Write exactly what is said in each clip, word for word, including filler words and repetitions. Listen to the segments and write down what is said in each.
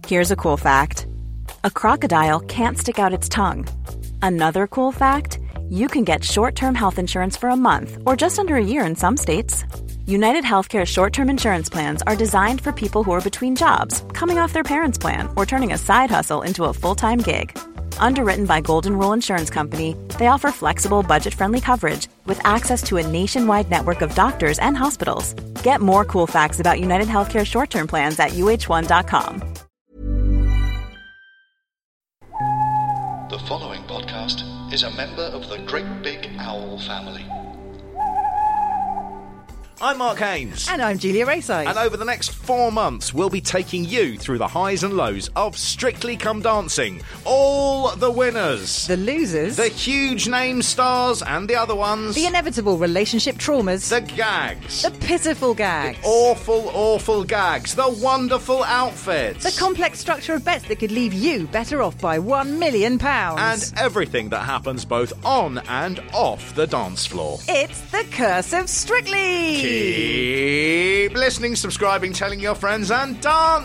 Here's a cool fact. A crocodile can't stick out its tongue. Another cool fact, you can get short-term health insurance for a month or just under a year in some states. United Healthcare short-term insurance plans are designed for people who are between jobs, coming off their parents' plan, or turning a side hustle into a full-time gig. Underwritten by Golden Rule Insurance Company, they offer flexible, budget-friendly coverage with access to a nationwide network of doctors and hospitals. Get more cool facts about United Healthcare short-term plans at U H one dot com. The following podcast is a member of the Great Big Owl family. I'm Mark Haynes. And I'm Julia Rayside. And over the next four months, we'll be taking you through the highs and lows of Strictly Come Dancing. All the winners. The losers. The huge name stars and the other ones. The inevitable relationship traumas. The gags. The pitiful gags. The awful, awful gags. The wonderful outfits. The complex structure of bets that could leave you better off by one million pounds. And everything that happens both on and off the dance floor. It's the Curse of Strictly. Keep listening, subscribing, telling your friends, and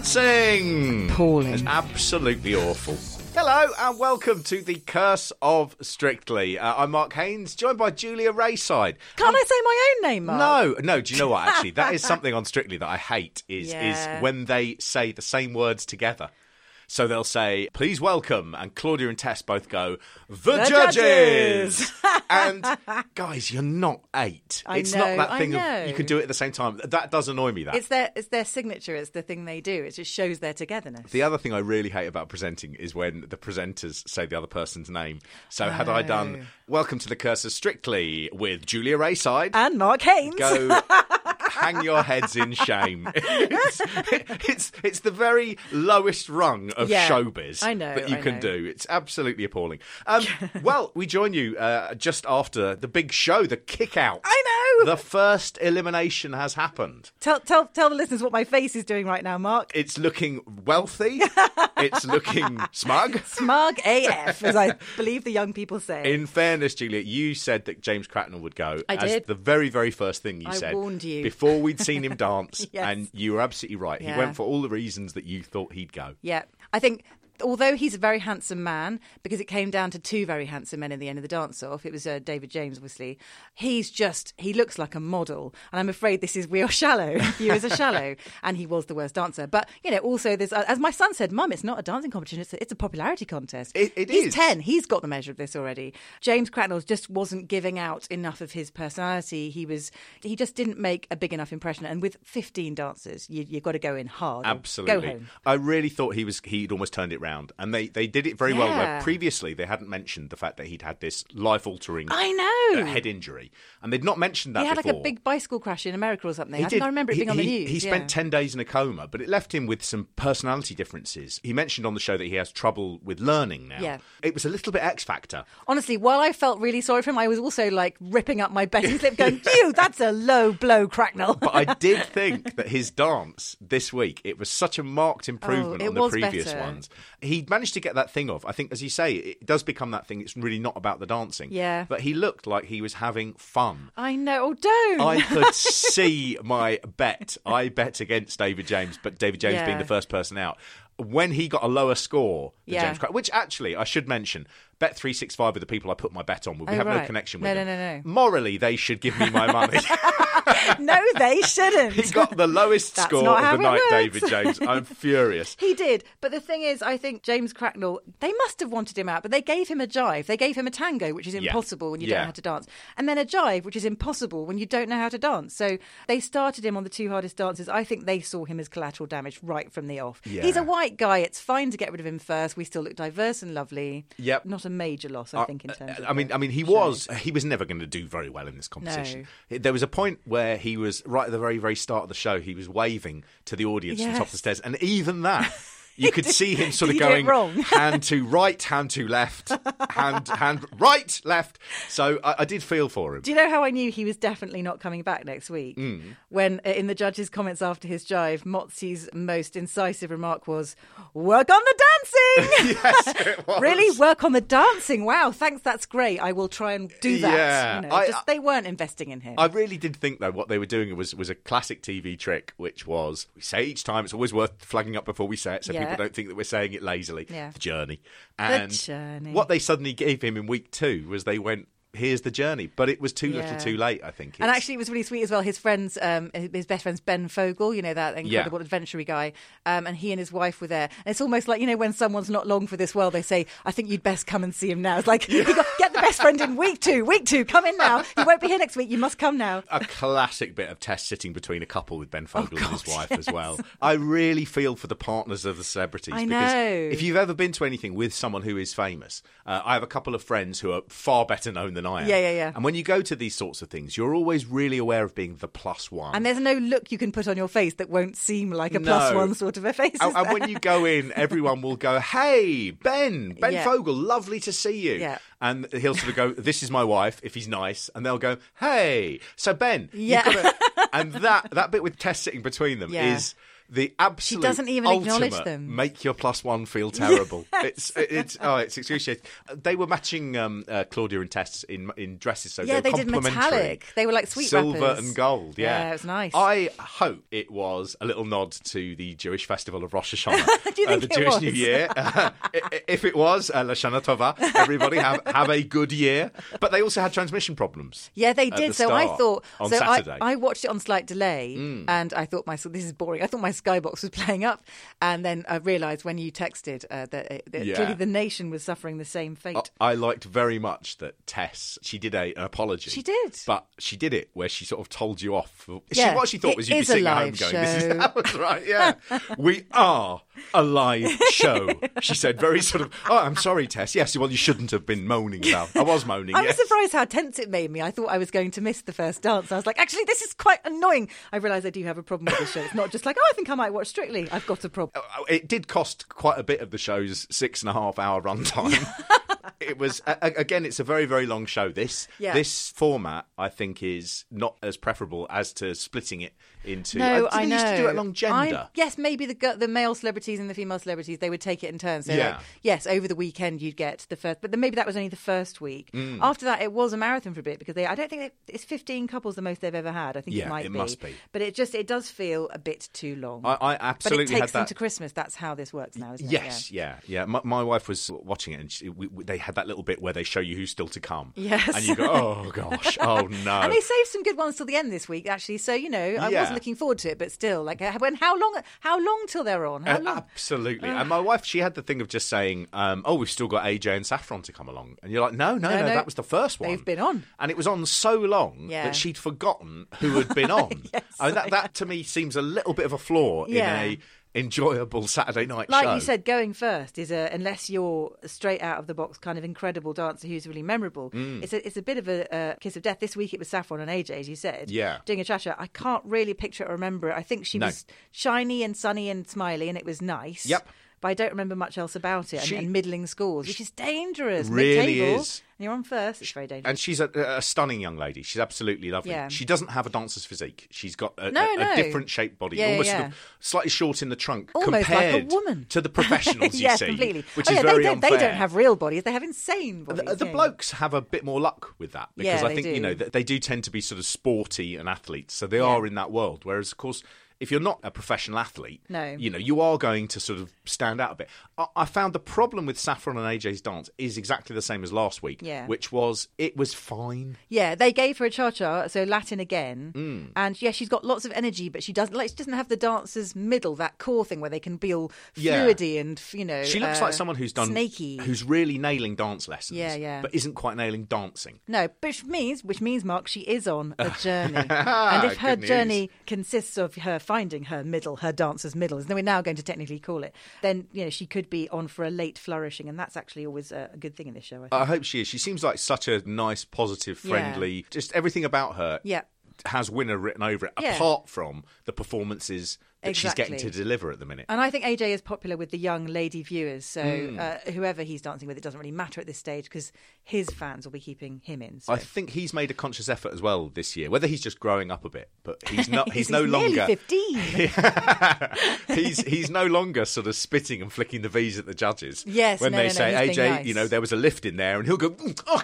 dancing. Appalling. It's absolutely awful. Hello and welcome to the Curse of Strictly. Uh, I'm Mark Haynes, joined by Julia Rayside. Can't um, I say my own name, Mark? No, no. Do you know what? Actually, that is something on Strictly that I hate. Is Yeah. is when they say the same words together. So they'll say, please welcome, and Claudia and Tess both go, the, The judges! judges! And, guys, you're not eight. I it's know, not that I thing know. of you can do it at the same time. That does annoy me, that. It's their, it's their signature. It's the thing they do. It just shows their togetherness. The other thing I really hate about presenting is when the presenters say the other person's name. So had I done, welcome to the Curse of Strictly with Julia Rayside. And Mark Haynes. Go... hang your heads in shame. It's, it's it's the very lowest rung of Yeah, showbiz I know, that you I can know. do. It's absolutely appalling. Um, well, we join you uh, just after the big show, the kick out. I know. The first elimination has happened. Tell, tell, tell the listeners what my face is doing right now, Mark. It's looking wealthy. It's looking smug. Smug A F, as I believe the young people say. In fairness, Julia, you said that James Cracknell would go. I as did. the very, very first thing you I said. warned you. Before we'd seen him dance. Yes. And you were absolutely right. Yeah. He went for all the reasons that you thought he'd go. Yeah, I think although he's a very handsome man, because it came down to two very handsome men in the end of the dance-off, it was uh, David James, obviously, he's just, he looks like a model. And I'm afraid this is real shallow. You as a shallow. And he was the worst dancer. But, you know, also, there's, uh, as my son said, Mum, it's not a dancing competition, it's a, it's a popularity contest. It, it he's is. ten. He's got the measure of this already. James Cracknell just wasn't giving out enough of his personality. He was, he just didn't make a big enough impression. And with fifteen dancers, you, you've got to go in hard. Absolutely. Go home. I really thought he was he'd almost turned it round. And they, they did it very well. Where Yeah. previously, they hadn't mentioned the fact that he'd had this life-altering I know. uh, head injury. And they'd not mentioned that He had before. like a big bicycle crash in America or something. He I did. think I remember it He- being on the he- news. He spent yeah. ten days in a coma, but it left him with some personality differences. He mentioned on the show that he has trouble with learning now. Yeah. It was a little bit X Factor. Honestly, while I felt really sorry for him, I was also like ripping up my betting slip going, you, that's a low blow, Cracknell. But I did think that his dance this week, it was such a marked improvement Oh, it on the was previous better. ones. He managed to get that thing off. I think, as you say, it does become that thing. It's really not about the dancing. Yeah. But he looked like he was having fun. I know. Oh, don't. I could see my bet. I bet against David James, but David James Yeah. being the first person out. When he got a lower score than Yeah. James Cracknell, which actually, I should mention, Bet three sixty-five are the people I put my bet on with. We Oh, have no right. connection No, with no, them. no, no. Morally, they should give me my money. No, they shouldn't. He got the lowest That's score not of how the it night, works. David James. I'm furious. He did. But the thing is, I think James Cracknell, they must have wanted him out, but they gave him a jive. They gave him a tango, which is Yeah. impossible when you Yeah. don't know how to dance. And then a jive, which is impossible when you don't know how to dance. So they started him on the two hardest dances. I think they saw him as collateral damage right from the off. Yeah. He's a white guy. It's fine to get rid of him first. We still look diverse and lovely. Yep. Not a major loss, I think, in terms of I mean, the I mean, he show. was. He was never going to do very well in this competition. There was a point where he was right at the very, very start of the show. He was waving to the audience from Yes. top of the stairs, and even that. You could see him sort of Did he do going it wrong? hand to right, hand to left, hand, hand, right, left. So I, I did feel for him. Do you know how I knew he was definitely not coming back next week? Mm. When, uh, in the judges' comments after his jive, Motzi's most incisive remark was, "Work on the dancing!" Yes, it was. Really? Work on the dancing? Wow, thanks, that's great. I will try and do that. Yeah, You know, I- just, they weren't investing in him. I really did think, though, what they were doing was was a classic T V trick, which was, we say each time, it's always worth flagging up before we say it so Yeah. people don't think that we're saying it lazily. Yeah. The journey. And the journey. what they suddenly gave him in week two was they went, here's the journey. But it was too Yeah. little too late, I think. And It's- actually, it was really sweet as well. His friends, um, his best friend's Ben Fogle, you know, that incredible Yeah. adventure guy, um, and he and his wife were there. And it's almost like, you know, when someone's not long for this world, they say, I think you'd best come and see him now. It's like, you got, get the best friend in week two, week two, come in now. He won't be here next week, you must come now. a classic bit of Tess sitting between a couple with Ben Fogle Oh, and his God, wife yes. as well. I really feel for the partners of the celebrities. I because know. if you've ever been to anything with someone who is famous, uh, I have a couple of friends who are far better known than I am. Yeah, yeah, yeah. And when you go to these sorts of things, you're always really aware of being the plus one. And there's no look you can put on your face that won't seem like a plus No. one sort of a face. And, is and there? when you go in, everyone will go, hey, Ben, Ben Yeah. Fogle, lovely to see you. Yeah. And he'll sort of go, this is my wife, if he's nice. And they'll go, hey, so Ben, Yeah. you've got to... And that, that bit with Tess sitting between them Yeah. is... the absolute doesn't even acknowledge ultimate them. make your plus one feel terrible. It's it's oh it's excruciating. They were matching um, uh, Claudia and Tess in in dresses, so Yeah, they they were did complementary. metallic. They were like sweet silver rappers. and gold. Yeah. Yeah, it was nice. I hope it was a little nod to the Jewish festival of Rosh Hashanah, Do you uh, think the it Jewish was? New Year. I- I- if it was, uh, Lashana Tova, everybody have have a good year. But they also had transmission problems. Yeah, they at did. the So I start thought on so Saturday. I, I watched it on slight delay, Mm. and I thought myself, this is boring. I thought my Skybox was playing up, and then I realised when you texted uh, that, uh, that Yeah. clearly the nation was suffering the same fate. I liked very much that Tess, she did a, an apology. She did. But she did it where she sort of told you off. Yeah, she, what she thought it was you'd be is a sitting at home live going, this is show. that was right, yeah. We are a live show. She said very sort of, oh, I'm sorry, Tess. Yes, well, you shouldn't have been moaning about. I was moaning, I yes. was surprised how tense it made me. I thought I was going to miss the first dance. I was like, actually, this is quite annoying. I realised I do have a problem with this show. It's not just like, oh, I think I might watch Strictly. I've got a problem. It did cost quite a bit of the show's six and a half hour runtime. It was a- a- again. It's a very, very long show. This Yeah. this format, I think, is not as preferable as to splitting it into. No, I, I think know. they used to do it along gender. I- yes, maybe the gu- the male celebrities and the female celebrities, they would take it in turns. So Yeah. like, yes, over the weekend you'd get the first, but then maybe that was only the first week. Mm. After that, it was a marathon for a bit because they. I don't think they, it's fifteen couples the most they've ever had. I think Yeah, it might it be. must be. But it just it does feel a bit too long. I, I but absolutely it takes had them that. to Christmas. That's how this works now, isn't it? Yes, yeah, yeah. My, my wife was watching it, and she, we, we- they had that little bit where they show you who's still to come. Yes. and you go, oh gosh, oh no. And they saved some good ones till the end this week, actually. So you know, I Yeah. wasn't looking forward to it, but still, like, uh, when how long? How long till they're on? How Uh, long? absolutely. And my wife, she had the thing of just saying, um, oh, we've still got A J and Saffron to come along. And you're like, no, no, no, No, no. that was the first one. They've been on. And it was on so long Yeah. that she'd forgotten who had been on. Yes, I mean, that, that to me seems a little bit of a flaw Yeah. in a enjoyable Saturday night Like show. you said, going first is a unless you're a straight out of the box kind of incredible dancer who's really memorable. Mm. It's a it's a bit of a, a kiss of death. This week it was Saffron and A J, as you said. Yeah. doing a cha-cha. I can't really picture or remember it. I think she No. was shiny and sunny and smiley, and it was nice. Yep. But I don't remember much else about it. She- and, and middling scores, which is dangerous. Really Mid-table, is. And you're on first. It's very dangerous. And she's a, a stunning young lady. She's absolutely lovely. Yeah. She doesn't have a dancer's physique. She's got a, No, a, a no. different shaped body, Yeah, yeah, almost sort yeah. of slightly short in the trunk, Almost like a compared woman. to the professionals you yes, see, completely. which oh, is yeah, very they don't, unfair. They don't have real bodies. They have insane bodies. The, the yeah. blokes have a bit more luck with that because Yeah, I they think you do. know th- they do tend to be sort of sporty and athletes, so they Yeah. are in that world. Whereas, of course, if you're not a professional athlete, No. you know you are going to sort of stand out a bit. I, I found the problem with Saffron and A J's dance is exactly the same as last week, Yeah. which was it was fine. Yeah, they gave her a cha-cha, so Latin again, Mm. and yeah, she's got lots of energy, but she doesn't like she doesn't have the dancer's middle, that core thing where they can be all Yeah. fluidy and you know. She looks uh, like someone who's done, snaky. who's really nailing dance lessons, Yeah, yeah. but isn't quite nailing dancing. No, which means, which means, Mark, she is on a journey, and if her Good news. journey consists of her finding her middle, her dancer's middle, as we're now going to technically call it, then you know she could be on for a late flourishing, and that's actually always a good thing in this show. I think. I hope she is. She seems like such a nice, positive, Yeah. friendly. Just everything about her. Yeah. Has winner written over it, Yeah. apart from the performances that she's getting to Exactly. deliver at the minute. And I think A J is popular with the young lady viewers. So Mm. uh, whoever he's dancing with, it doesn't really matter at this stage because his fans will be keeping him in. So. I think he's made a conscious effort as well this year. Whether he's just growing up a bit, but he's not. He's, no nearly longer. fifteen. he's he's no longer sort of spitting and flicking the V's at the judges. Yes, when no, they no, no, say, he's A being J, nice. you know, there was a lift in there, and he'll go, "Mm, oh,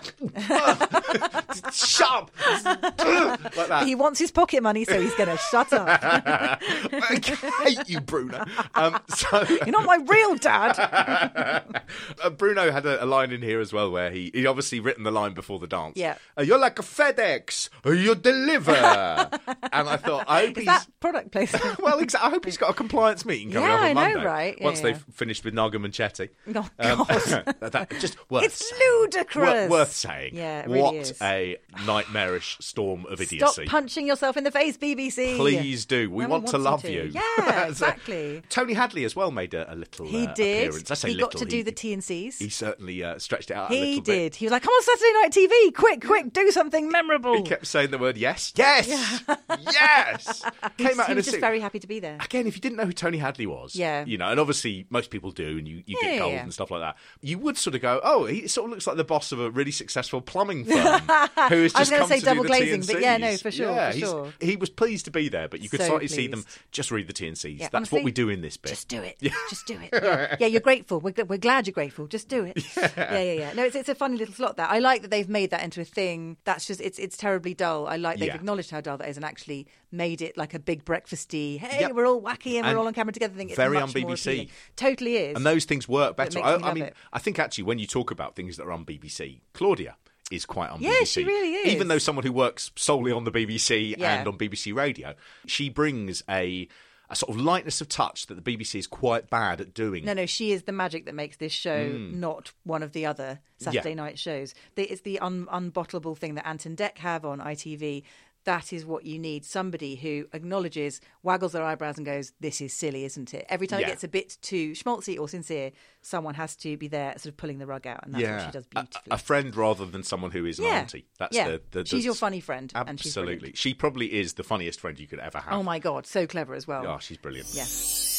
oh, shut up, like that. He wants his pocket money, so he's going to shut up. hate you, Bruno. Um, so You're not my real dad. uh, Bruno had a, a line in here as well where he he obviously written the line before the dance. Yeah. Uh, you're like a FedEx. You deliver. And I thought, I hope Is he's... that product placement? Well, exa- I hope he's got a compliance meeting coming Yeah, up on I know, Monday. right? Yeah, Once yeah. they've finished with Naga Manchetti. Oh, Um, God. that, just worth It's saying. ludicrous. Wor- worth saying. Yeah, it really what is. a nightmarish storm of Stop idiocy. punching yourself in the face, B B C. Please do. We No want one to wants love you you. to. Yeah, So, exactly. Tony Hadley as well made a, a little He uh, did. appearance. I say He little, got to do the T N Cs. He certainly uh, stretched it out a He little bit. did. He was like, come on Saturday Night T V, quick, quick, do something memorable. He kept saying the word yes. Yes! Yes! He Came was, out he in a was just suit. very happy to be there. Again, if you didn't know who Tony Hadley was, Yeah. you know, and obviously most people do, and you, you Yeah, get yeah, gold yeah. and stuff like that, you would sort of go, oh, he sort of looks like the boss of a really successful plumbing firm who has I was just gonna come say to double do the glazing, but yeah, no, T N Cs. for sure, Yeah, for he's- sure. He was pleased to be there, but you could So slightly see them pleased. just read the T N Cs. Yeah, That's what honestly, we do in this bit. Just do it. Just do it. Yeah, yeah you're grateful. We're, we're glad you're grateful. Just do it. Yeah, yeah, yeah. No, it's, it's a funny little slot there. I like that they've made that into a thing. That's just, it's it's terribly dull. I like they've Yeah. acknowledged how dull that is and actually made it like a big breakfasty, hey, Yep. we're all wacky and, And we're all on camera together thing. It's very much on B B more C. appealing. Totally is. And those things work But it better. makes I, me I love mean, it. I think actually when you talk about things that are on B B C, Claudia is quite on Yeah, B B C. she really is. Even though someone who works solely on the B B C Yeah. and on B B C Radio, she brings a a sort of lightness of touch that the B B C is quite bad at doing. No, no, she is the magic that makes this show not one of the other Saturday Yeah. night shows. The, it's the un, unbottleable thing that Ant and Dec have on I T V. That is what you need. Somebody who acknowledges, waggles their eyebrows and goes, this is silly, isn't it? Every time Yeah. it gets a bit too schmaltzy or sincere, someone has to be there sort of pulling the rug out. And that's yeah, what she does a, beautifully. a friend rather than someone who is an yeah. auntie. That's yeah. the, the, the She's your funny friend. And she's Absolutely, brilliant. she probably is the funniest friend you could ever have. Oh my God, so clever as well. Oh, she's brilliant. Yeah.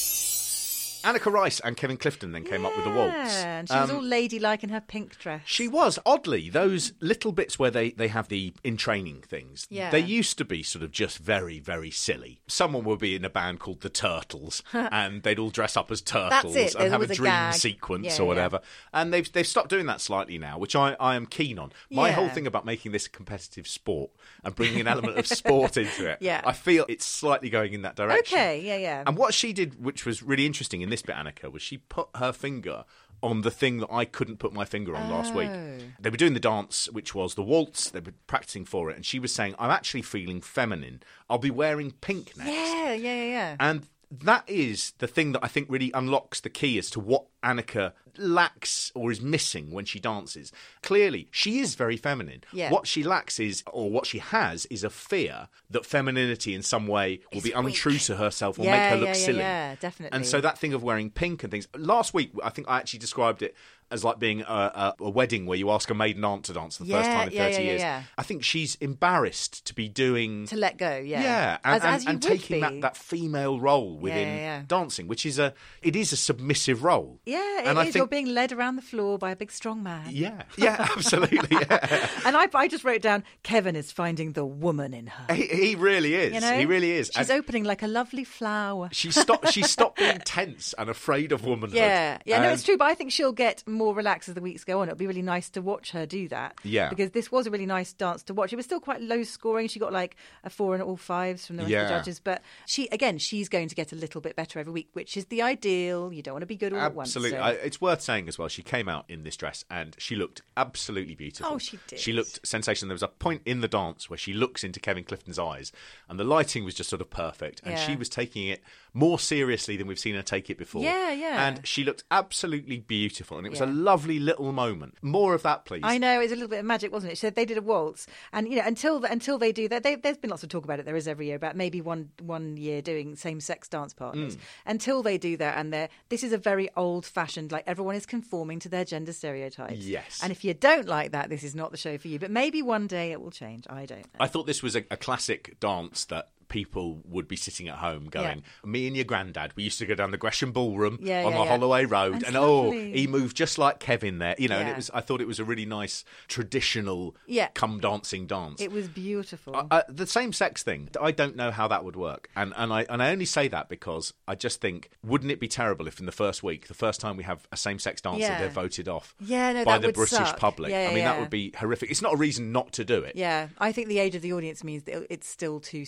Annika Rice and Kevin Clifton then came up with the waltz. Yeah, and she was Um, all ladylike in her pink dress. She was, oddly, those little bits where they, they have the in training things, Yeah. they used to be sort of just very, very silly. Someone would be in a band called the Turtles and they'd all dress up as turtles That's it. and There's have a always a dream gag. sequence Yeah, or yeah. whatever. And they've they've stopped doing that slightly now, which I, I am keen on. My Yeah. whole thing about making this a competitive sport and bringing an element of sport into it, Yeah. I feel it's slightly going in that direction. Okay, yeah, yeah. And what she did, which was really interesting in this bit, Annika, was she put her finger on the thing that I couldn't put my finger on last week. Oh. They were doing the dance, which was the waltz. They were practicing for it. And she was saying, I'm actually feeling feminine. I'll be wearing pink next. Yeah, yeah, yeah, yeah. And that is the thing that I think really unlocks the key as to what Annika lacks or is missing when she dances. Clearly, she is very feminine. Yeah. What she lacks is, or what she has, is a fear that femininity in some way will It's be untrue weak. to herself or Yeah, make her yeah, look yeah, silly. yeah, definitely. And so that thing of wearing pink and things. Last week, I think I actually described it as like being a, a, a wedding where you ask a maiden aunt to dance for the first Yeah, time in yeah, thirty yeah, yeah, years. yeah. I think she's embarrassed to be doing To let go, yeah. yeah, and, As- and, as you and would taking be. that, that female role within yeah, yeah. dancing, which is a it is a submissive role. Yeah, it and is. I think, You're being led around the floor by a big strong man. yeah, yeah, absolutely. Yeah. And I, I just wrote down, Kevin is finding the woman in her. he, he really is. You know? He really is. She's And opening like a lovely flower. she stopped. She stopped being tense and afraid of womanhood. Yeah, yeah, no, And- it's true, but I think she'll get more relaxed as the weeks go on. It'll be really nice to watch her do that. Yeah. Because this was a really nice dance to watch. It was still quite low scoring. She got like a four and all fives from the rest of Yeah. the judges. But she, again, she's going to get a little bit better every week, which is the ideal. You don't want to be good all at once. Absolutely. so- I, it's worth saying as well, she came out in this dress and she looked absolutely beautiful. Oh, she did. She looked sensational. There was a point in the dance where she looks into Kevin Clifton's eyes and the lighting was just sort of perfect. And Yeah. she was taking it more seriously than we've seen her take it before. Yeah, yeah. And she looked absolutely beautiful. And it was a Yeah. lovely little moment. More of that, please. I know, it was a little bit of magic, wasn't it? So they did a waltz, and you know, until the, until they do that, they, there's been lots of talk about it. There is every year about maybe one one year doing same sex dance partners. Mm. Until they do that, and they're this is a very old fashioned, like everyone is conforming to their gender stereotypes. Yes. And if you don't like that, this is not the show for you. But maybe one day it will change. I don't know. I thought this was a, a classic dance that people would be sitting at home going, me and your granddad, we used to go down the Gresham Ballroom Yeah, on yeah, the yeah. Holloway Road, It's and oh, lovely. he moved just like Kevin there, you know. And Yeah. it was, I thought it was a really nice traditional, Yeah. come dancing dance. It was beautiful. Uh, uh, the same sex thing, I don't know how that would work, and and I and I only say that because I just think, wouldn't it be terrible if in the first week, the first time we have a same sex dancer, Yeah. they're voted off Yeah, no, by that the would British suck. public? Yeah, I mean, yeah. that would be horrific. It's not a reason not to do it. yeah, I think the age of the audience means that it's still too soon.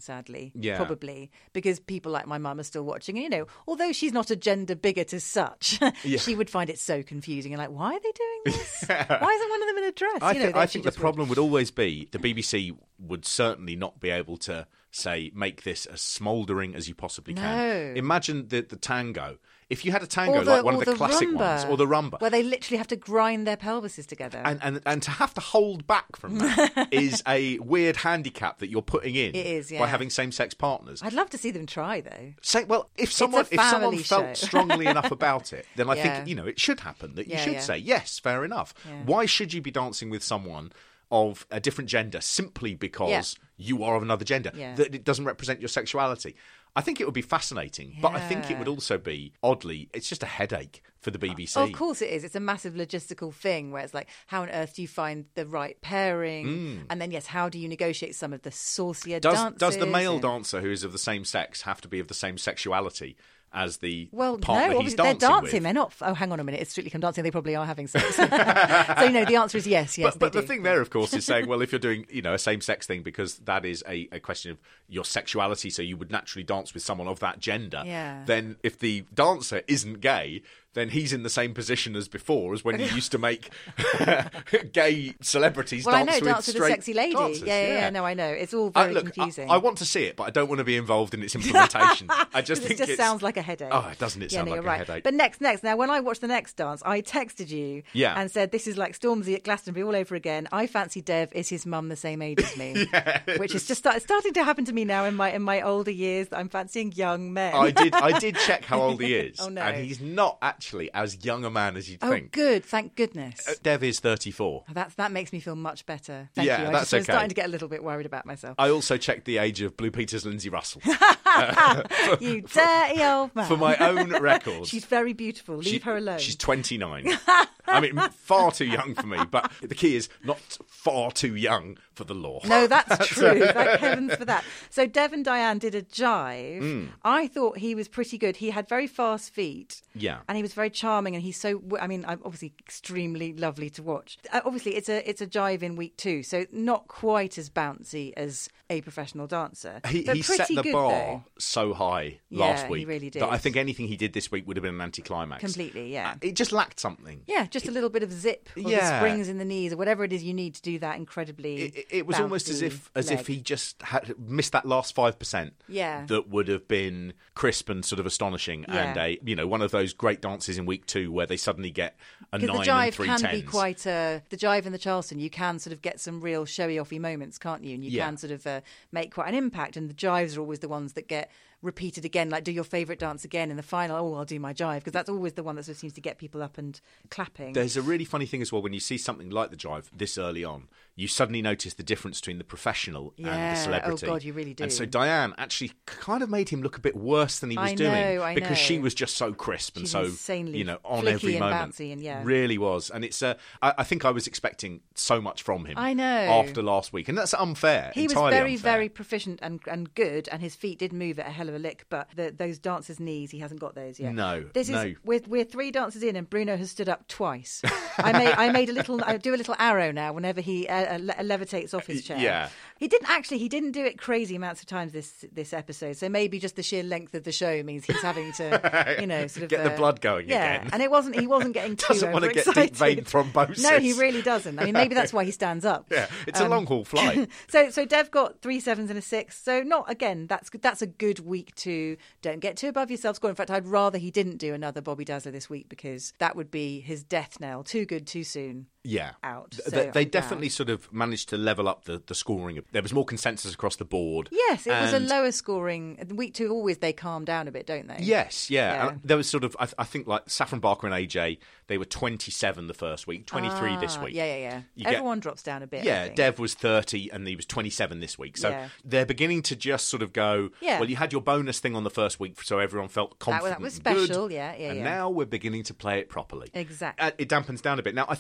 sadly. Yeah. Probably. Because people like my mum are still watching. And, you know, although she's not a gender bigot as such, Yeah. she would find it so confusing and like, why are they doing this? Why isn't one of them in a dress? I, you know, th- they I actually think the just problem would always be the B B C would certainly not be able to say make this as smouldering as you possibly can. No. Imagine the the tango. If you had a tango Or the, like one or of the, the classic rumba, ones, or the rumba, where they literally have to grind their pelvises together. and, and and to have to hold back from that is a weird handicap that you're putting in It is, by yeah. having same sex partners. I'd love to see them try, though. Say, well, if someone a if someone family felt show. strongly enough about it, then I Yeah. think you know it should happen. That you Yeah, should yeah. say yes, fair enough. Yeah. Why should you be dancing with someone of a different gender simply because Yeah. you are of another gender? Yeah. That it doesn't represent your sexuality. I think it would be fascinating, but I think it Yeah. would also be oddly. It's just a headache for the B B C. Oh, of course it is. It's a massive logistical thing where it's like, how on earth do you find the right pairing? And then, yes, how do you negotiate some of the saucier Mm. Does dances? does the male and- dancer who is of the same sex have to be of the same sexuality as the Well, partner no, he's obviously they're dancing dancing. with? They're not. Oh, hang on a minute. It's Strictly Come Dancing. They probably are having sex. so, you know, the answer is yes, yes. But, but they the do. thing there, of course, is saying, well, if you're doing, you know, a same-sex thing, because that is a, a question of your sexuality, so you would naturally dance with someone of that gender. Yeah. Then, if the dancer isn't gay, then he's in the same position as before, as when you used to make gay celebrities Well, I dance know, with dance with a straight sexy lady. dancers. Yeah, yeah, yeah. No, I know. It's all I, very look, I, confusing. I want to see it, but I don't want to be involved in its implementation. I just 'Cause think it just it's, sounds like a headache. Oh, doesn't it Yeah, sound no, like you're a right. headache? But next, next. Now, when I watched the next dance, I texted you Yeah. and said, this is like Stormzy at Glastonbury all over again. I fancy Dev. Is his mum the same age as me? Which is just start, starting to happen to me now in my in my older years. That I'm fancying young men. I did. I did check how old he is, Oh, no. and he's not actually as young a man as you'd Oh, think. good. Thank goodness. Uh, Dev is thirty-four. That's, that makes me feel much better. Thank Yeah, you. I that's just was okay. starting to get a little bit worried about myself. I also checked the age of Blue Peter's Lindsay Russell You dirty old man. for my own record. She's very beautiful. Leave She- her alone. She's twenty-nine. I mean, far too young for me, but the key is not far too young for the law. No, that's true. Thank heavens for that. So Dev and Diane did a jive. Mm. I thought he was pretty good. He had very fast feet. Yeah. And he was very charming, and he's so. I mean, I'm obviously extremely lovely to watch. Uh, obviously, it's a it's a jive in week two, so not quite as bouncy as a professional dancer. He, but he set pretty the good, bar though. so high Yeah, last he week really did. that I think anything he did this week would have been an anticlimax. Completely, yeah. Uh, It just lacked something. Yeah, just a little bit of zip, or the Yeah. springs in the knees, or whatever it is you need to do that incredibly. It, it- it was almost as bouncy if as leg. if he just had missed that last five percent. Yeah. That would have been crisp and sort of astonishing, Yeah. and a you know one of those great dances in week two where they suddenly get a Because nine the jive and three can tens. be quite uh, the jive in the Charleston. You can sort of get some real showy offy moments, can't you? And you Yeah. can sort of uh, make quite an impact. And the jives are always the ones that get repeated again. Like, do your favourite dance again in the final. Oh, I'll do my jive, because that's always the one that sort of seems to get people up and clapping. There's a really funny thing as well when you see something like the jive this early on. You suddenly notice the difference between the professional and Yeah. the celebrity. Oh, God, you really do. And so Diane actually kind of made him look a bit worse than he was I doing know, I because know. she was just so crisp and She's so insanely you know on flicky every and moment. bouncy and yeah. Really was, and it's. Uh, I, I think I was expecting so much from him. I know. After last week, and that's unfair. He was entirely very, unfair. very proficient and, and good, and his feet did move at a hell of a lick. But the, those dancers' knees, he hasn't got those yet. No, this no. is we're, we're three dances in, and Bruno has stood up twice. I made I made a little I do a little arrow now whenever he uh, le- levitates off his chair. Yeah. He didn't actually. He didn't do it crazy amounts of times this this episode. So maybe just the sheer length of the show means he's having to, you know, sort of Get the uh, blood going yeah. again. And it wasn't. He wasn't getting too Doesn't want to get deep overexcited. vein thrombosis. No, he really doesn't. I mean, maybe that's why he stands up. Yeah, it's a Um, long haul flight. So, so Dev got three sevens and a six. So, not again. That's good. That's a good week to don't get too above yourself. Score. In fact, I'd rather he didn't do another Bobby Dazzler this week because that would be his death knell. Too good, too soon. Yeah, Out. Th- So they, they I'm definitely down. sort of managed to level up the, the scoring. There was more consensus across the board. Yes, it was a And- lower scoring. Week two, always they calm down a bit, don't they? Yes, yeah. Yeah. And there was sort of, I, I think, like Saffron Barker and A J, they were twenty-seven the first week, twenty-three this Ah, week. Yeah, yeah, yeah. You get- Everyone drops down a bit. I Yeah, think. Dev was thirty and he was twenty-seven this week. So Yeah. they're beginning to just sort of go, Yeah. well, you had your bonus thing on the first week, so everyone felt That confident. was, that was and good, special. Yeah, yeah, and yeah. now we're beginning to play it properly. Exactly. Uh, it dampens down a bit. Now, I think you can really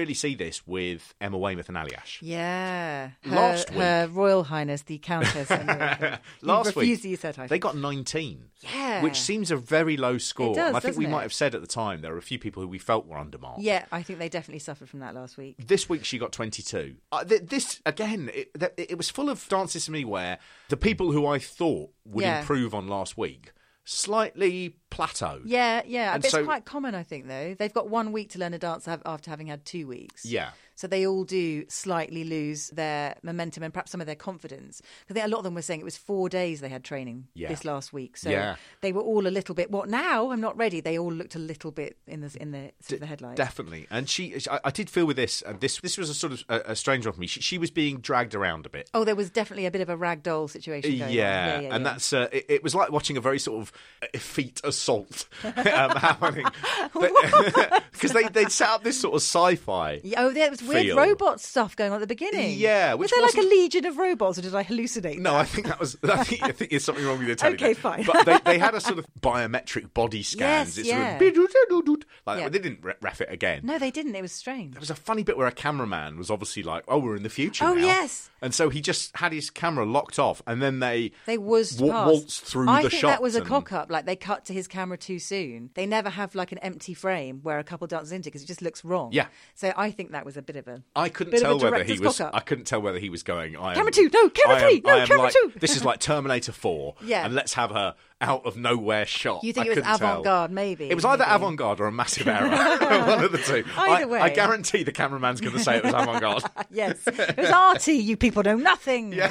really see this with Emma Weymouth and Ali Ash. Yeah. Her, Last week- Her Royal Highness, the Countess. And Last week, refused to use her title. they got nineteen. Yeah. Which seems a very low score. It does, and I think we doesn't might it? have said at the time there were a few people who we felt were undermarked. Yeah, I think they definitely suffered from that last week. This week she got twenty-two. Uh, th- this, again, it, th- it was full of Dance Sesame where the people who I thought would Yeah. improve on last week slightly plateaued. Yeah, yeah. And But so- it's quite common, I think, though. They've got one week to learn a dance have- after having had two weeks. Yeah. So they all do slightly lose their momentum and perhaps some of their confidence. I think a lot of them were saying it was four days they had training Yeah. this last week. So Yeah. they were all a little bit, what now? I'm not ready. They all looked a little bit in the in the, D- the headlights. Definitely. And she, I, I did feel with this, and this this was a sort of a, a strange one for me. She, she was being dragged around a bit. Oh, there was definitely a bit of a ragdoll situation going Yeah, on. Yeah, yeah, and yeah. that's uh, it, it was like watching a very sort of effete assault um, happening because they they'd set up this sort of sci-fi. Yeah, oh, there was weird feel. robot stuff going on at the beginning. Yeah, was which there like a wasn't- legion of robots, or did I hallucinate? No, I think that was. I think, I think there's something wrong with your telling. Okay, that. fine. But they, they had a sort of biometric body scans. Yes, it's yeah. sort of like Yeah. they didn't re- ref it again. No, they didn't. It was strange. There was a funny bit where a cameraman was obviously like, "Oh, we're in the future Oh, now." yes. And so he just had his camera locked off, and then they They whizzed wa- past. waltzed through I the think shot. that was a and- cock up. Like they cut to his camera too soon. They never have like an empty frame where a couple dances into because it just looks wrong. Yeah. So I think that was a bit of a. I couldn't bit of a tell whether director's he was. cock-up. I couldn't tell whether he was going. I am, Camera two, no, camera I three, am- no, I am camera like, two. This is like Terminator Four. Yeah. And let's have her out of nowhere shot. You think I it was couldn't tell. avant-garde, maybe? It was either maybe. avant-garde or a massive error. One of the two. Either I, way. I guarantee the cameraman's going to say it was avant-garde. Yes, it was arty. You people know nothing. Yeah.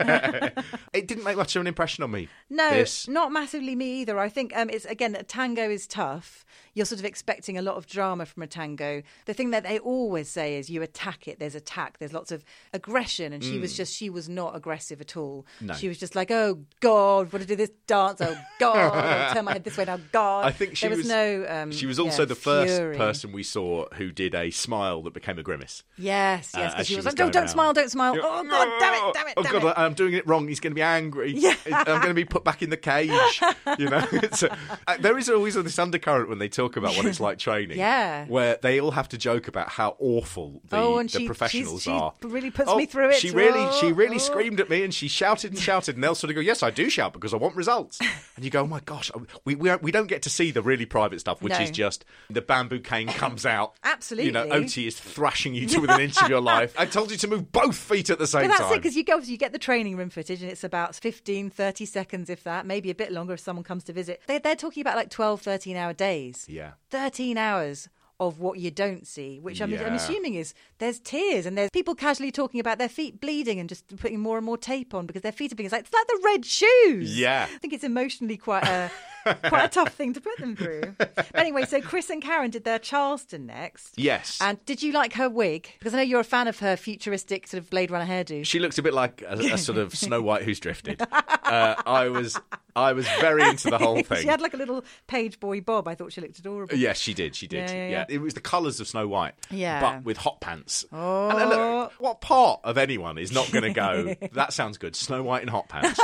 It didn't make much of an impression on me. No, This. not massively me either. I think um, it's again, a tango is tough. You're sort of expecting a lot of drama from a tango. The thing that they always say is you attack it. There's attack. There's lots of aggression, and she was just she was not aggressive at all. Mm. No. She was just like, oh God, want to do this dance? Oh God, I'll turn my head this way now. God, I think she there was, was no. Um, She was also yeah, the first fury. person we saw who did a smile that became a grimace. Yes, yes, Uh, because as she she was was like, no, going don't around. smile, don't smile. Oh God, damn it, damn it, Oh damn God, it. I'm doing it wrong. He's going to be angry. Yeah. I'm going to be put back in the cage. You know, it's a, uh, there is always this undercurrent when they talk about what it's like training. Yeah. where they all have to joke about how awful the, Oh, and the she- professionals she's- she are. really puts Oh, me through it. She really, she really Oh. screamed at me, and she shouted and shouted, and they'll sort of go, "Yes, I do shout because I want results." And you go, "Oh my gosh, we we, are, we don't get to see the really private stuff, which No. is just the bamboo cane comes out." Absolutely. You know, O T is thrashing you to within an inch of your life. I told you to move both feet at the same But that's time. it, because you go, you get the training room footage, and it's about fifteen, thirty seconds, if that, maybe a bit longer if someone comes to visit. They, they're talking about like twelve, thirteen hour days. Yeah. thirteen hours of what you don't see, which I'm, I'm Yeah. assuming is there's tears and there's people casually talking about their feet bleeding and just putting more and more tape on because their feet are bleeding. It's like, it's like the red shoes. Yeah. I think it's emotionally quite a quite a tough thing to put them through. But anyway, so Chris and Karen did their Charleston next. Yes. And did you like her wig? Because I know you're a fan of her futuristic sort of Blade Runner hairdo. She looked a bit like a, a sort of Snow White who's drifted. Uh, I was, I was very into the whole thing. She had like a little page boy bob. I thought she looked adorable. Yes, she did. She did. Yeah, Yeah, yeah, yeah. It was the colours of Snow White. Yeah. But with hot pants. Oh. And, and look, what part of anyone is not going to go, that sounds good, Snow White in hot pants?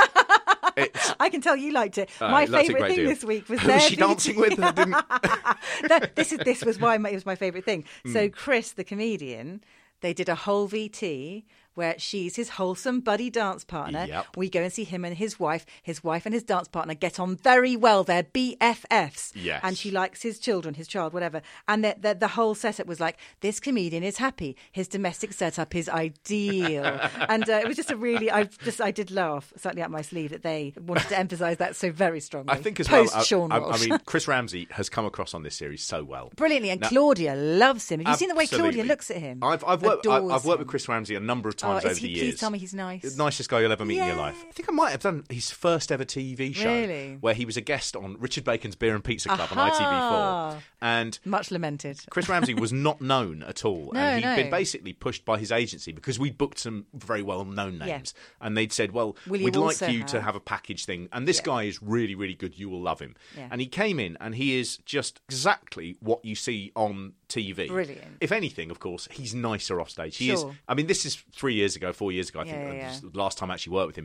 It's, I can tell you liked it. uh, my that's a favourite great thing deal. this week was Who their was she video- dancing with? I didn't... No, this is this was why my, it was my favourite thing. Hmm. So Chris, the comedian, they did a whole V T where she's his wholesome buddy dance partner. Yep. We go and see him and his wife. His wife and his dance partner get on very well. They're B F Fs. Yes. And she likes his children, his child, whatever. And the, the, the whole setup was like, this comedian is happy. His domestic setup is ideal. And uh, it was just a really, I just, I did laugh slightly up my sleeve that they wanted to emphasise that so very strongly. I think as well, Post I, Sean I, I Walsh. mean, Chris Ramsey has come across on this series so well. Brilliantly, and Now- Claudia loves him. Have you seen the way Absolutely. Claudia looks at him? I've, I've, worked, I've, Adores I've worked him. with Chris Ramsey a number of times Oh, over is he, the please years. tell me he's nice. Nicest guy you'll ever meet in your Yeah. life. I think I might have done his first ever T V show. Really? Where he was a guest on Richard Bacon's Beer and Pizza Club on Aha. I T V four. And Much lamented. Chris Ramsey was not known at all. No, and he'd no. been basically pushed by his agency because we'd booked some very well-known names. Yeah. And they'd said, well, Will you we'd like also you to have- have a package thing. And this Yeah. guy is really, really good. You will love him. Yeah. And he came in and he is just exactly what you see on T V. Brilliant. If anything, of course, he's nicer off stage. He Sure. is. I mean, this is three years ago, four years ago, I Yeah, think, yeah, uh, yeah. just the last time I actually worked with him.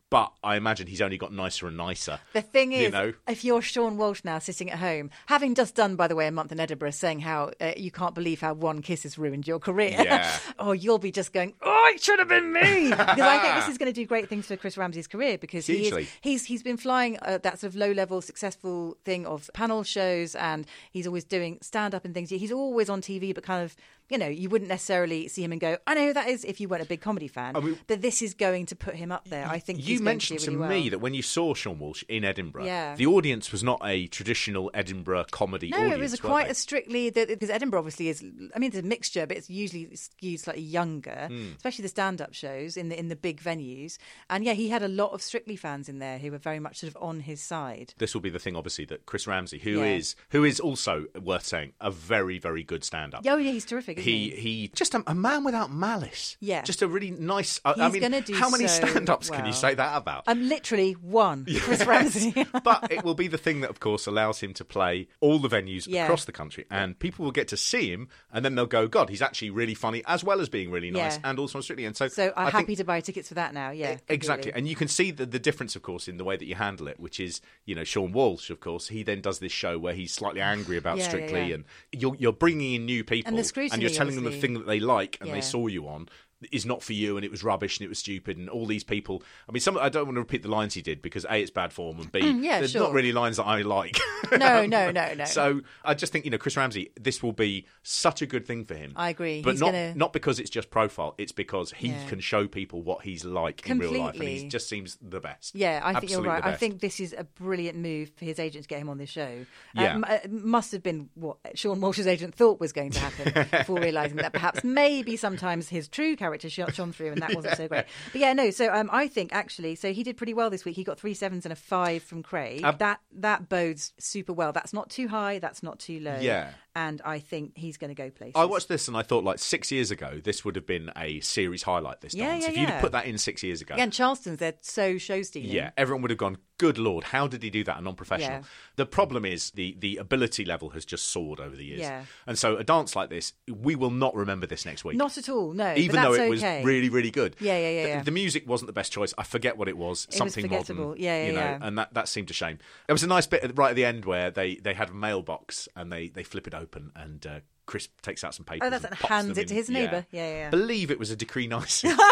but I imagine he's only got nicer and nicer. The thing is, you know? if you're Sean Walsh now sitting at home, having just done, by the way, a month in Edinburgh, saying how uh, you can't believe how one kiss has ruined your career, yeah. oh, you'll be just going, oh, it should have been me. Because I think this is going to do great things for Chris Ramsey's career, because he is, he's he's been flying uh, that sort of low-level, successful thing of panel shows, and he's always doing stand-up and things. He's always on T V, but kind of, you know, you wouldn't necessarily see him and go, I know who that is, if you weren't a big comedy fan. I mean, but this is going to put him up there. I think you he's mentioned going to, do to really me well. that when you saw Sean Walsh in Edinburgh, yeah. the audience was not a traditional Edinburgh comedy no, audience. No, it was a quite a strictly, because Edinburgh obviously is, I mean, it's a mixture, but it's usually skewed slightly younger, mm. especially the stand-up shows in the in the big venues. And yeah, he had a lot of Strictly fans in there who were very much sort of on his side. This will be the thing, obviously, that Chris Ramsey, who yeah. is who is also worth saying a very, very good stand-up. Oh yeah, he's terrific. Isn't he, he he just a, a man without malice. Yeah, just a really nice. I, he's I mean, gonna do how many so stand-ups well. can you say that about? I'm um, literally one. Yes. Chris Ramsey. But it will be the thing that, of course, allows him to play all the venues yeah. across the country, and people will get to see him, and then they'll go, God, he's actually really funny, as well as being really nice, yeah. and also on Strictly. And so, so I'm I happy think, to buy tickets for that now. Yeah, exactly. completely. And you can see the, the difference, of course, in the way that you handle it, which is, you know, Sean Walsh, of course, he then does this show where he's slightly angry about yeah, Strictly, yeah, yeah. and you're you're bringing in new people, and, the scrutiny, and you're telling obviously. them the thing that they like and yeah. they saw you on is not for you, and it was rubbish, and it was stupid, and all these people. I mean, some I don't want to repeat the lines he did, because A, it's bad form, and B, mm, yeah, they're sure. not really lines that I like. No, no, no, no. So I just think, you know, Chris Ramsey, this will be such a good thing for him. I agree. But he's not gonna... not because it's just profile, it's because he yeah. can show people what he's like Completely. in real life, and he just seems the best. Yeah, I think Absolutely you're right. the I best. think this is a brilliant move for his agent to get him on this show. Yeah. Um, it must have been what Sean Walsh's agent thought was going to happen before realising that perhaps maybe sometimes his true character shone through, and that wasn't yeah. so great. But yeah, no, so um, I think actually, so he did pretty well this week. He got three sevens and a five from Craig. Um, that that bodes super well. That's not too high, that's not too low. Yeah. And I think he's going to go places. I watched this and I thought, like, six years ago, this would have been a series highlight, this yeah, dance. Yeah, if you'd yeah. have put that in six years ago. Again, Charleston's, they're so show stealing. Yeah, everyone would have gone, good Lord, how did he do that? A non-professional. Yeah. The problem is the, the ability level has just soared over the years. Yeah. And so a dance like this, we will not remember this next week. Not at all, no. Even but though that's it was okay. really, really good. Yeah, yeah, yeah. The, yeah. the music wasn't the best choice. I forget what it was. It Something was forgettable. modern. Yeah, yeah, you know, yeah. And that, that seemed a shame. There was a nice bit right at the end where they, they had a mailbox and they, they flip it open and uh, Chris takes out some papers. Oh, that's and and pops hands them it to in. his neighbour. Yeah, yeah. yeah. Believe it was a decree nisi. Did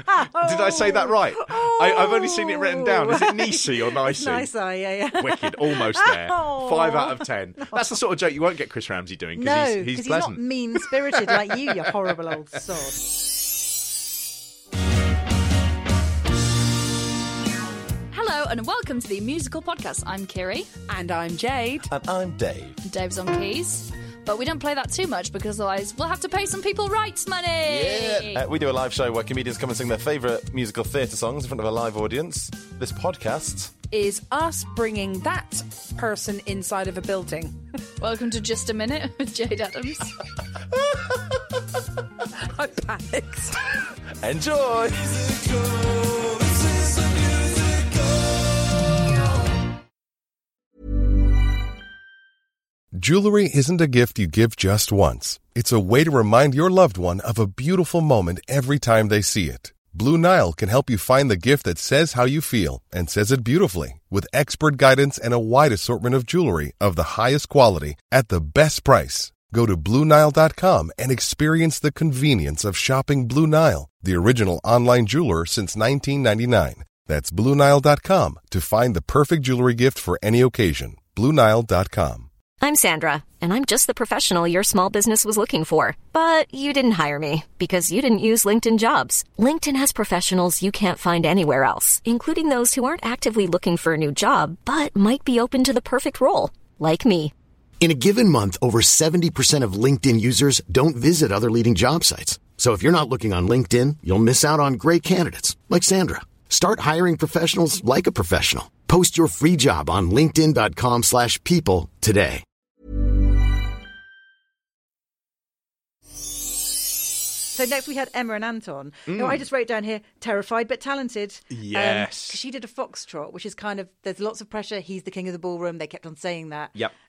I say that right? Oh. I, I've only seen it written down. Is it nisi or nicey? Nice eye, yeah, yeah. Wicked, almost there. Oh. Five out of ten. That's the sort of joke you won't get Chris Ramsey doing because no, he's, he's because he's pleasant. not mean-spirited like you, you horrible old sod. Hello and welcome to the musical podcast. I'm Kiri. And I'm Jade. And I'm Dave. Dave's on keys. But we don't play that too much because otherwise we'll have to pay some people rights money. Yeah. Uh, we do a live show where comedians come and sing their favourite musical theatre songs in front of a live audience. This podcast is us bringing that person inside of a building. Welcome to Just a Minute with Jade Adams. I panicked. Enjoy! Jewelry isn't a gift you give just once. It's a way to remind your loved one of a beautiful moment every time they see it. Blue Nile can help you find the gift that says how you feel and says it beautifully, with expert guidance and a wide assortment of jewelry of the highest quality at the best price. Go to Blue Nile dot com and experience the convenience of shopping Blue Nile, the original online jeweler since nineteen ninety-nine. That's Blue Nile dot com to find the perfect jewelry gift for any occasion. Blue Nile dot com. I'm Sandra, and I'm just the professional your small business was looking for. But you didn't hire me because you didn't use LinkedIn Jobs. LinkedIn has professionals you can't find anywhere else, including those who aren't actively looking for a new job, but might be open to the perfect role, like me. In a given month, over seventy percent of LinkedIn users don't visit other leading job sites. So if you're not looking on LinkedIn, you'll miss out on great candidates, like Sandra. Start hiring professionals like a professional. Post your free job on linkedin dot com slash people today. So next we had Emma and Anton. Mm. No, I just wrote down here, terrified but talented. Yes. Um, she did a foxtrot, which is kind of, there's lots of pressure. He's the king of the ballroom. They kept on saying that. Yep.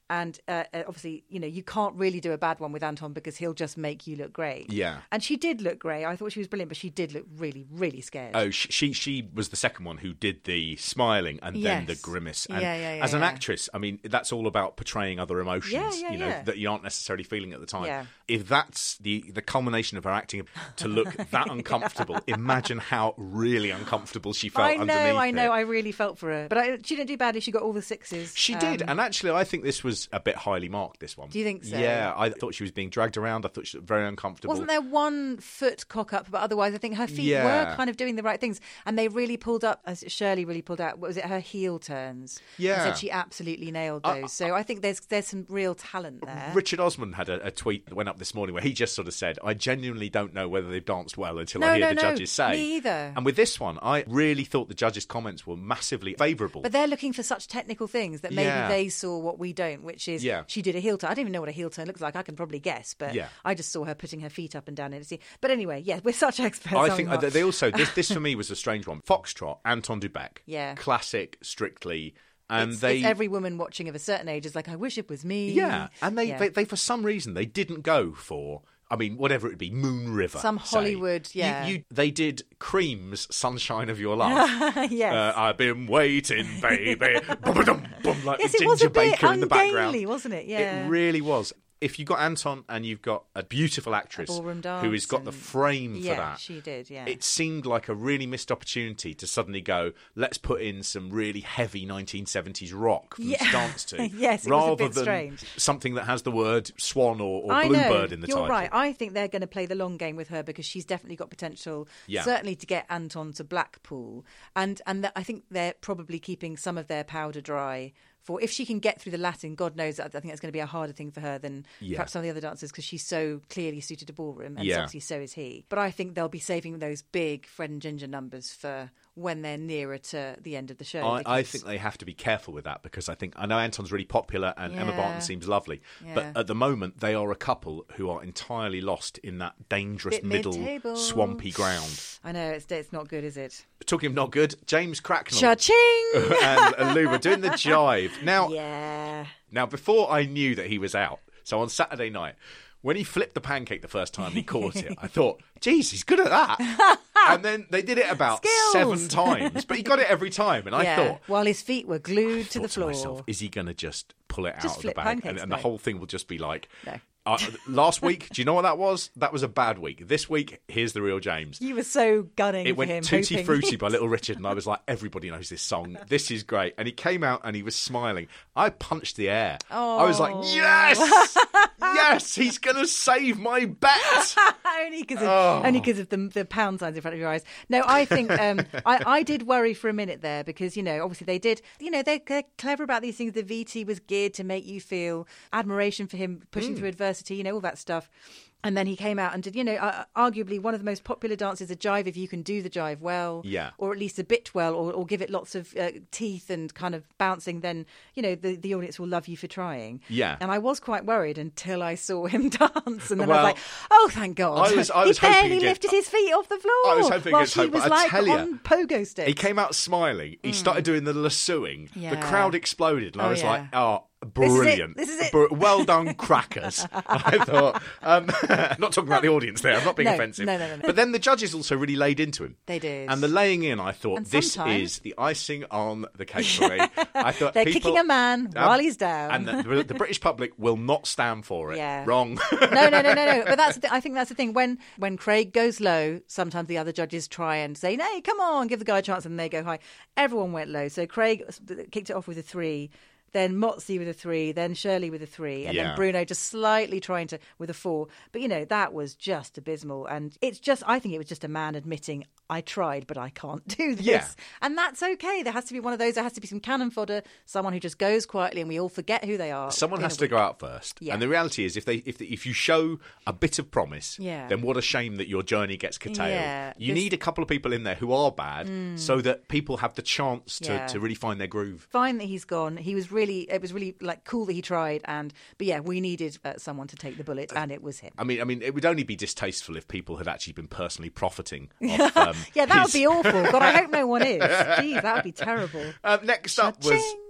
And uh, obviously, you know, you can't really do a bad one with Anton because he'll just make you look great. Yeah. And she did look great. I thought she was brilliant, but she did look really, really scared. Oh, she she, she was the second one who did the smiling and Yes. then the grimace. And Yeah, yeah, yeah, as an yeah. actress, I mean, that's all about portraying other emotions, Yeah, yeah, you know, yeah. that you aren't necessarily feeling at the time. Yeah. If that's the, the culmination of her acting to look that uncomfortable, imagine how really uncomfortable she felt I know, underneath I know. it. I really felt for her. But I, she didn't do badly. She got all the sixes. She did, Um, and actually, I think this was a bit highly marked. This one, Do you think so? Yeah, I thought she was being dragged around. I thought she was very uncomfortable. Wasn't there one foot cock up? But otherwise, I think her feet Yeah. were kind of doing the right things, and they really pulled up. As Shirley really pulled out. What was it? Her heel turns. Yeah. and said she absolutely nailed those. I- so I think there's there's some real talent there. Richard Osman had a, a tweet that went up this morning where he just sort of said, I genuinely don't know whether they've danced well until No, I hear no, the no, judges say. me either. And with this one, I really thought the judges' comments were massively favourable. But they're looking for such technical things that maybe Yeah. they saw what we don't, which is Yeah. she did a heel turn. I don't even know what a heel turn looks like. I can probably guess, but Yeah. I just saw her putting her feet up and down in it. But anyway, yeah, we're such experts. I aren't think we, uh, Mark? they also, this, this for me was a strange one. Foxtrot, Anton Dubek. Yeah. Classic, Strictly. And it's, they. it's every woman watching of a certain age is like, I wish it was me. Yeah. And they, Yeah. they, they, for some reason, they didn't go for. I mean, whatever it be, Moon River. Some say. Hollywood, You- yeah. You, they did Cream's Sunshine of Your Love. Yes. Uh, I've been waiting, baby. Boom, boom, like Yes, with it was a Ginger bit Baker in the background. ungainly, wasn't it? Yeah. It really was. If you've got Anton and you've got a beautiful actress A ballroom dance who has got the and- frame for yeah, that, she did, yeah. it seemed like a really missed opportunity to suddenly go, let's put in some really heavy nineteen seventies rock from Yeah. dance to, Yes, it was a rather bit than strange. something that has the word swan or, or I bluebird know. in the You're title. right. I think they're going to play the long game with her because she's definitely got potential, Yeah. certainly to get Anton to Blackpool. And and th- I think they're probably keeping some of their powder dry for if she can get through the Latin, God knows, I think that's going to be a harder thing for her than Yeah. perhaps some of the other dancers because she's so clearly suited to ballroom, and Yeah. obviously so is he. But I think they'll be saving those big Fred and Ginger numbers for when they're nearer to the end of the show. I, I because- think they have to be careful with that because I think I know Anton's really popular and Emma Yeah. Barton seems lovely, Yeah. but at the moment they are a couple who are entirely lost in that dangerous Bit middle mid-table. swampy ground. I know, it's, it's not good, is it? Talking of not good, James Cracknell Cha-ching! and, and Lou were doing the jive. Now, Yeah. now before I knew that he was out, so on Saturday night, when he flipped the pancake the first time he caught it, I thought, geez, he's good at that. And then they did it about Skills. seven times, but he got it every time. And I yeah. thought, while his feet were glued I to the thought floor. myself, is he going to just pull it Just out of the flip bag? pancakes, And, and the no. whole thing will just be like, No. uh, last week, do you know what that was? That was a bad week. This week, here's the real James. You were so gunning It for went him. Tutti hoping- Frutti by Little Richard, and I was like, everybody knows this song. This is great. And he came out and he was smiling. I punched the air. I was like, yes! Yes! He's going to save my bet! only because of, Oh. only 'cause of the, the pound signs in front of your eyes. No, I think um, I, I did worry for a minute there because, you know, obviously they did, you know, they're, they're clever about these things. The V T was geared to make you feel admiration for him pushing through adversity, you know, all that stuff. And then he came out and did, you know, uh, arguably one of the most popular dances, a jive, if you can do the jive well, Yeah. or at least a bit well, or, or give it lots of uh, teeth and kind of bouncing, then, you know, the, the audience will love you for trying. Yeah. And I was quite worried until I saw him dance. And then I Well, was like, oh, thank God. I was- I was he hoping barely against- lifted his feet off the floor. I was hoping while against she hope, was but I like tell ya, on pogo sticks. He came out smiling. He started doing the lassoing. The Yeah. crowd exploded, and I Oh, was yeah. like, "Oh, This is it. brilliant! This is it. Br- well done, crackers." I thought. Um, not talking about the audience there. I'm not being No, offensive. no, no, no, no. But then the judges also really laid into him. They did. And the laying in, I thought, And this sometimes- is the icing on the cake for me. I thought They're people, kicking a man um, while he's down. and the, the British public will not stand for it. Yeah. Wrong. no, no, no, no, no. But that's the th- I think that's the thing. When when Craig goes low, sometimes the other judges try and say, "No, come on, give the guy a chance," and they go high. Everyone went low, so Craig kicked it off with a three. Then Motzi with a three, then Shirley with a three, and Yeah. then Bruno just slightly trying to with a four. But you know that was just abysmal, and it's just I think it was just a man admitting I tried, but I can't do this, Yeah. and that's okay. There has to be one of those. There has to be some cannon fodder, someone who just goes quietly, and we all forget who they are. Someone in has a to week. go out first, Yeah. and the reality is, if they if if you show a bit of promise, Yeah. then what a shame that your journey gets curtailed. Yeah, you this- need a couple of people in there who are bad, so that people have the chance to, Yeah. to really find their groove. Fine that he's gone. He was really, it was really like cool that he tried, and but yeah, we needed uh, someone to take the bullet, and it was him. I mean, I mean, it would only be distasteful if people had actually been personally profiting. Off, um, Yeah, that would his- be awful. God, I hope no one is. Geez, that would be terrible. Um, next up was Cha-ching.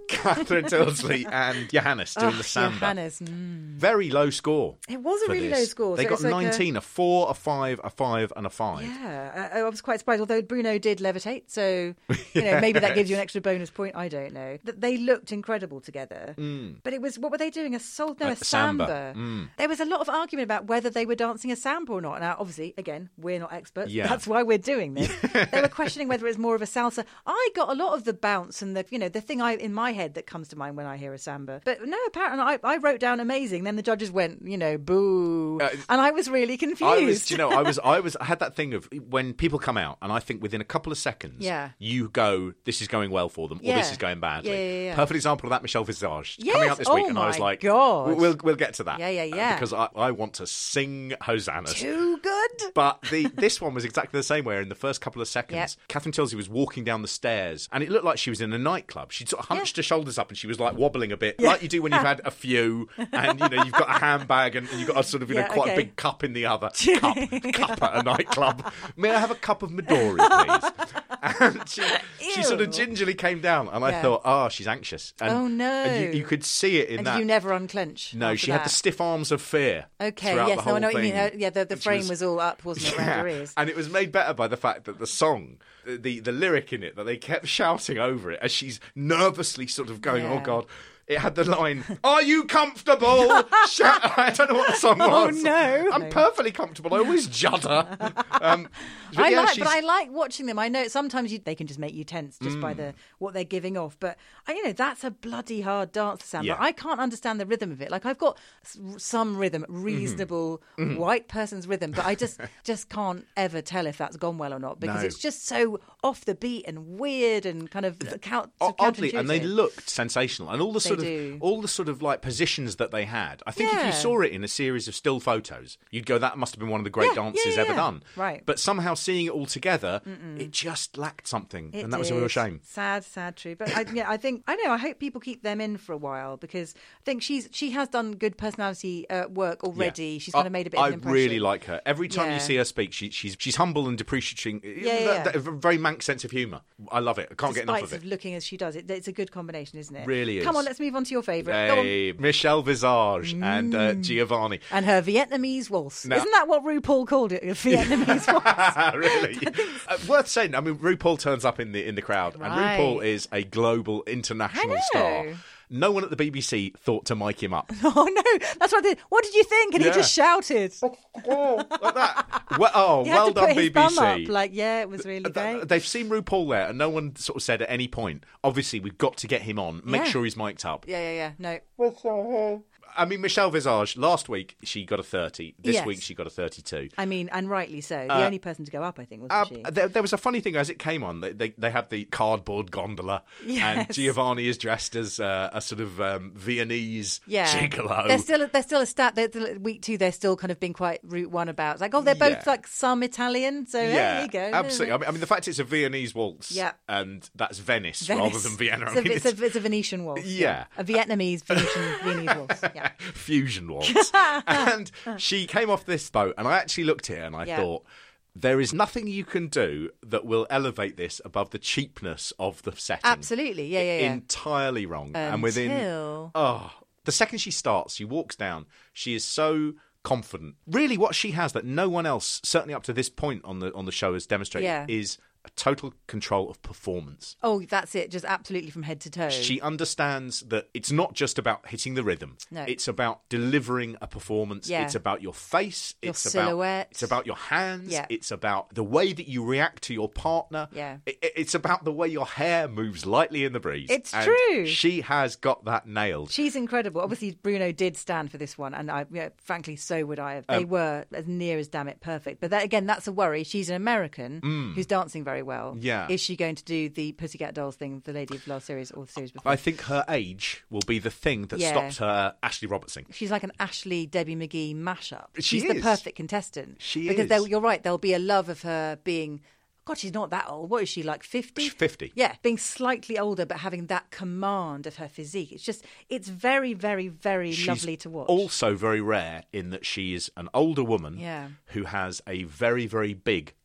Catherine Tilsley and Johannes doing oh, the samba. Johannes. Mm. Very low score. It was a for really this. low score. They so got it's like nineteen, a... a four, a five, a five, and a five. Yeah, I, I was quite surprised. Although Bruno did levitate, so you know maybe that gives you an extra bonus point. I don't know. That they looked incredible together. Mm. But it was what were they doing? A soul? No, Uh, a samba. samba. Mm. There was a lot of argument about whether they were dancing a samba or not. Now, obviously, again, we're not experts. Yeah. That's why we're doing this. They were questioning whether it's more of a salsa. I got a lot of the bounce and the you know the thing I in my head that comes to mind when I hear a samba. But no, apparently I, I wrote down amazing. Then the judges went, you know, boo, Uh, and I was really confused. I was, do you know, I was, I was, I had that thing of when people come out, and I think within a couple of seconds, Yeah. you go, this is going well for them, or Yeah. this is going badly. Yeah, yeah, yeah. Perfect example of that, Michelle Visage Yes. coming out this Oh week, and I was my like, God. we'll, we'll, we'll get to that, Yeah, yeah, uh, yeah. because I, I want to sing hosannas. Too good. But the this one was exactly the same. Where in the first couple of seconds, Yep. Catherine Tilsley was walking down the stairs, and it looked like she was in a nightclub. She'd sort of hunched her shoulders up, and she was like wobbling a bit, like you do when you've had a few, and you know you've got a handbag, and you've got a sort of you know Yeah, quite okay. a big cup in the other cup cup at a nightclub. May I have a cup of Midori, please? And she she sort of Ew. gingerly came down, and I Yeah. thought, oh, she's anxious. And, Oh, no. And you, you could see it in And that. did you never unclench? No, after she had the that? stiff arms of fear. Okay, throughout yes, the no, I whole know what you mean. thing. Uh, yeah, the, the And she frame was... all up, wasn't it, around her Yeah. ears? And it was made better by the fact that the song, the, the the lyric in it, that they kept shouting over it as she's nervously sort of going, Yeah. "Oh God." It had the line, "Are you comfortable?" Shout- I don't know what the song was. Oh, no. I'm perfectly comfortable. I always judder. Um, but I yeah, like, she's- but I like watching them. I know sometimes you, they can just make you tense just Mm. by the what they're giving off. But I, you know, that's a bloody hard dance, Samba. Yeah. I can't understand the rhythm of it. Like I've got s- some rhythm, reasonable Mhm. white person's rhythm, but I just just can't ever tell if that's gone well or not because No. it's just so off the beat and weird and kind of count, O- Oddly, and they counterintuitive. looked sensational, and all the They sort of do. all the sort of like positions that they had. I think if Yeah. you saw it in a series of still photos, you'd go, "That must have been one of the great Yeah, dances yeah, yeah, ever yeah. done." Right. But somehow seeing it all together, Mm-mm. it just lacked something, It and that was a real did. shame. Sad, sad, true. But I, yeah, I think I know. I hope people keep them in for a while because I think she's she has done good personality uh, work already. Yeah. She's kind I- of made a bit of I an impression. really like her. Every time Yeah. you see her speak, she, she's she's humble and depreciating. Yeah, yeah, that, that- a very Manx sense of humour. I love it. I can't get enough Despite of it. of looking as she does, it, it's a good combination, isn't it? Really is. Come on, let's move on to your favourite. Go on. Hey, Michelle Visage and uh, Giovanni. And her Vietnamese waltz. Now- Isn't that what RuPaul called it? A Vietnamese waltz. really? uh, worth saying. I mean, RuPaul turns up in the in the crowd, Right. and RuPaul is a global, international I star. know. No one at the B B C thought to mic him up. Oh no, that's what I did. What did you think? And Yeah. he just shouted. like that. Well, oh, He had well to done, put his B B C. thumb up. Like, yeah, it was really great. They've seen RuPaul there, and no one sort of said at any point, obviously, we've got to get him on. Make Yeah. sure he's mic'd up. Yeah, yeah, yeah. No. I mean, Michelle Visage, last week, she got a thirty. This Yes. week, she got a thirty-two. I mean, and rightly so. The Uh, only person to go up, I think, wasn't Uh, she? there, there was a funny thing as it came on. They they, they had the cardboard gondola, and Yes. Giovanni is dressed as uh, a sort of um, Viennese Yeah, gigolo. They're still they're still a stat. They're, they're- week two, they're still kind of been quite route one about. It's like, oh, they're both Yeah. like some Italian. So hey, there you go. absolutely. I mean, I mean, the fact it's a Viennese waltz, Yeah. and that's Venice, Venice. rather than Vienna. It's I a, mean, it's, a, it's a Venetian waltz. Yeah. a Vietnamese Venetian Viennese waltz. Yeah. fusion waltz. And she came off this boat, and I actually looked at her and I Yeah. thought, there is nothing you can do that will elevate this above the cheapness of the setting. Absolutely. Yeah, yeah, yeah. Entirely wrong. And within Until- oh, the second she starts, she walks down, she is so confident. Really, what she has that no one else, certainly up to this point on the on the show, has demonstrated Yeah. is a total control of performance. Oh, that's it. Just absolutely from head to toe. She understands that it's not just about hitting the rhythm. No. It's about delivering a performance. Yeah. It's about your face. Your it's silhouette. about it's about your hands. Yeah. It's about the way that you react to your partner. Yeah. It- it- it's about the way your hair moves lightly in the breeze. It's And true. She has got that nailed. She's incredible. Obviously, Bruno did stand for this one, and I, you know, frankly, so would I have. They Um, were as near as damn it perfect. But that, again, that's a worry. She's an American Mm. who's dancing very well. Yeah. Is she going to do the Pussycat Dolls thing, the lady of last series or the series before? I think her age will be the thing that Yeah. stops her Ashley Robertson. She's like an Ashley Debbie McGee mashup. She She's the is. perfect contestant. She because is. there- you're right. There'll be a love of her being. God, she's not that old. What is she, like fifty? fifty. Yeah, being slightly older, but having that command of her physique. It's just, it's very, very, very She's lovely to watch. also very rare in that she is an older woman Yeah. who has a very, very big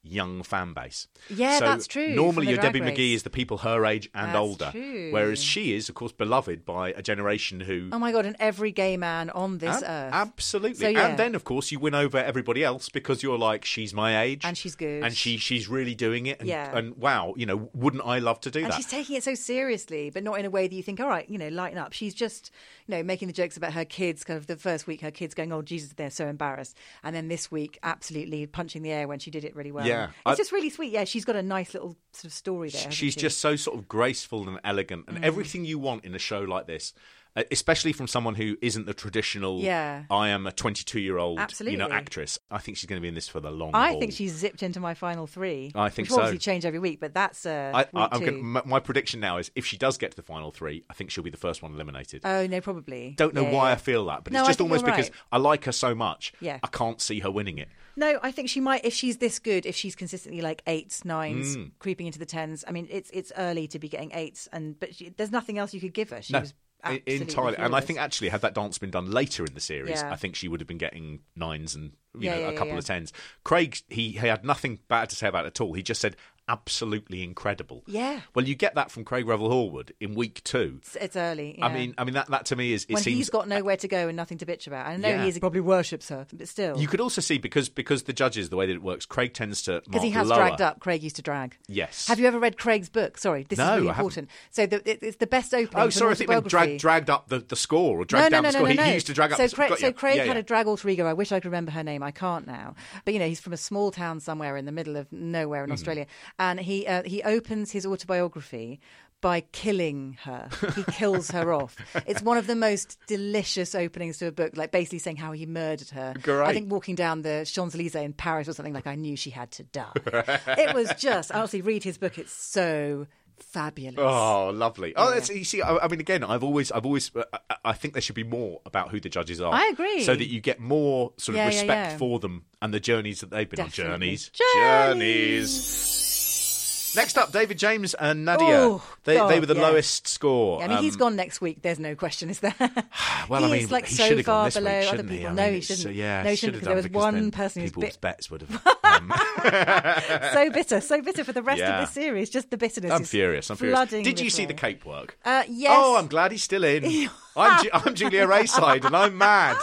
young fan base. Yeah, so that's true. Normally, from your the Drag Debbie Race. McGee is the people her age and That's older, true. whereas she is, of course, beloved by a generation who. Oh my God! And every gay man on this Ab- earth. Absolutely. So, yeah. And then, of course, you win over everybody else because you're like, she's my age. And she's good. And she she's really doing it. And, Yeah. and wow, you know, wouldn't I love to do And that? she's taking it so seriously, but not in a way that you think, all right, you know, lighten up. She's just, you know, making the jokes about her kids, kind of the first week, her kids going, oh, Jesus, they're so embarrassed. And then this week, absolutely punching the air when she did it really well. Yeah. It's I- just really sweet. Yeah, she's got a nice little sort of story there. hasn't She's she? just so sort of graceful and elegant and Mm. everything you want in a show like this. uh, Especially from someone who isn't the traditional, Yeah. I am a twenty-two-year-old, you know, Absolutely. actress. I think she's going to be in this for the long I haul. think she's zipped into my final three. I think which will so. obviously change every week, but that's uh, I, week I, I'm two. gonna, my, my prediction now is if she does get to the final three, I think she'll be the first one eliminated. Oh, no, probably. Don't know Yeah, why yeah. I feel that, but No, it's I just think almost you're because right. I like her so much. Yeah. I can't see her winning it. No, I think she might, if she's this good, if she's consistently like eights, nines, Mm. creeping into the tens. I mean, it's it's early to be getting eights, and but she, there's nothing else you could give her. She No, was I- absolutely entirely. And I flawless. think actually, had that dance been done later in the series, Yeah. I think she would have been getting nines and you Yeah, know yeah, a couple yeah. of tens. Craig, he, he had nothing bad to say about it at all. He just said absolutely incredible. Yeah. Well, you get that from Craig Revel Horwood in week two. It's, it's early. I yeah. mean, I mean that, that to me is it when seems he's got nowhere to go and nothing to bitch about. I know Yeah. he's, he probably worships her, but still. You could also see because because the judges, the way that it works, Craig tends to Because mark he has lower. dragged up. Craig used to drag. Yes. Have you ever read Craig's book? Sorry, this No, is really I haven't. important. So the, it, it's the best opening. Oh, for sorry, an I think they autobiography. dragged dragged up the, the score or dragged no, down no, the no, score. no, no, He no. used to drag up so the Craig, got so you. Craig Yeah, had yeah. a drag alter ego. I wish I could remember her name. I can't now. But you know, he's from a small town somewhere in the middle of nowhere Mm-hmm. in Australia, and he uh, he opens his autobiography by killing her. He kills her off. It's one of the most delicious openings to a book, like basically saying how he murdered her. Great. I think walking down the Champs-Elysees in Paris or something, like I knew she had to die. It was just, honestly, read his book. It's so fabulous. Oh, lovely! Oh, Yeah. that's, you see, I, I mean, again, I've always, I've always, uh, I, I think there should be more about who the judges are. I agree. so that you get more sort of Yeah, yeah, respect yeah. for them and the journeys that they've been Definitely. on. Journeys, Journeys. Next up, David James and Nadia. Oh, they, God, they were the yeah. lowest score. Yeah, I mean, he's Um, gone next week. There's no question, is there? Well, he I mean, is like he so should have gone far this below week, other shouldn't he? people. I no, mean, he it's- shouldn't. yeah, no, he should shouldn't, have because there was done, because one then person who's people's bit bets would have. Um, so bitter, so bitter for the rest Yeah. of this series. Just the bitterness. I'm is furious. I'm furious. flooding Did you this see way. the cape work? Uh, yes. Oh, I'm glad he's still in. I'm, Ju- I'm Julia Rayside, and I'm mad.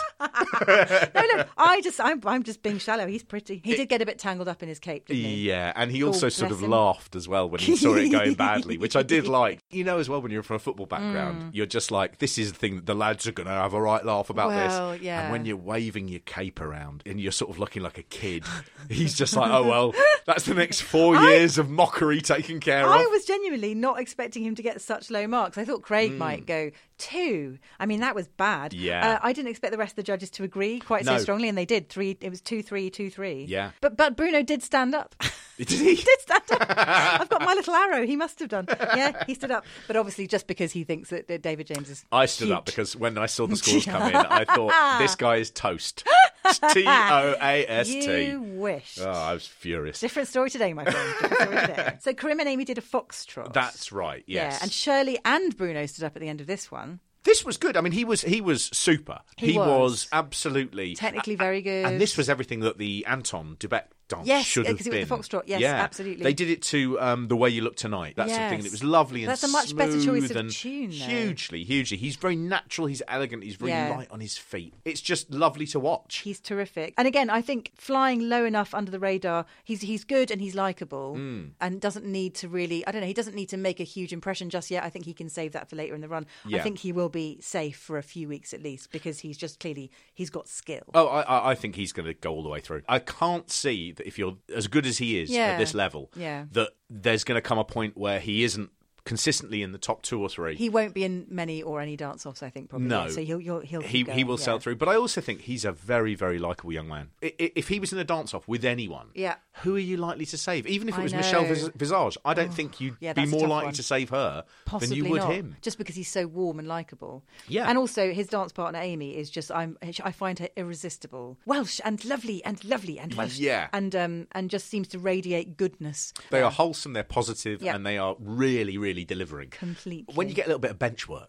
No, look, I just, I'm, I'm just being shallow. He's pretty. He did get a bit tangled up in his cape, didn't he? Yeah, and he Oh, also sort bless of him. laughed as well when he saw it going badly, which I did like. You know, as well, when you're from a football background, Mm. you're just like, this is the thing that the lads are going to have a right laugh about Well, this. yeah. And when you're waving your cape around and you're sort of looking like a kid, he's just like, oh, well, that's the next four I- years of mockery taken care I of. was genuinely not expecting him to get such low marks. I thought Craig Mm. might go two. I mean, that was bad. Yeah. Uh, I didn't expect the rest of the judges to agree quite No. so strongly, and they did. Three. It was two, three, two, three. Yeah. But but Bruno did stand up. Did he? did stand up. I've got my little arrow. He must have done. Yeah, he stood up. But obviously, just because he thinks that, that David James is. I stood up huge. because when I saw the scores come in, I thought, this guy is toast. T O A S T. You wish. Oh, I was furious. Different story today, my friend. Different story today. So Karim and Amy did a foxtrot. That's right, yes. Yeah, and Shirley and Bruno stood up at the end of this one. This was good. I mean, he was he was super. He was. absolutely Technically very good. And this was everything that the Anton Dubek dance Yes, should have because it been. was the foxtrot. Yes, yeah. absolutely. They did it to um, The Way You Look Tonight. That's the thing. And it was lovely and That's a much better choice smooth of and tune, though. Hugely, hugely. He's very natural. He's elegant. He's very Yeah. light on his feet. It's just lovely to watch. He's terrific. And again, I think flying low enough under the radar, he's he's good and he's likable Mm. and doesn't need to really, I don't know, he doesn't need to make a huge impression just yet. I think he can save that for later in the run. I Yeah. think he will be safe for a few weeks at least because he's just clearly, he's got skill. Oh, I, I- I think he's going to go all the way through. I can't see that if you're as good as he is Yeah. at this level, Yeah. that there's going to come a point where he isn't consistently in the top two or three. He won't be in many or any dance-offs, I think, probably. No. So he'll, he'll, he'll keep he going, he will yeah. sail through. But I also think he's a very, very likeable young man. I- I- If he was in a dance-off with anyone, Yeah. who are you likely to save? Even if it I was Michelle know. Vis- Visage, I don't think you'd Yeah, be that's a more tough likely one. to save her Possibly than you would not, him. just because he's so warm and likable. Yeah. and also his dance partner Amy is just I'm I find her irresistible, Welsh and lovely and lovely and Welsh, Yeah. and um and just seems to radiate goodness. They are wholesome, they're positive, Yeah. and they are really, really delivering. Completely. When you get a little bit of bench work,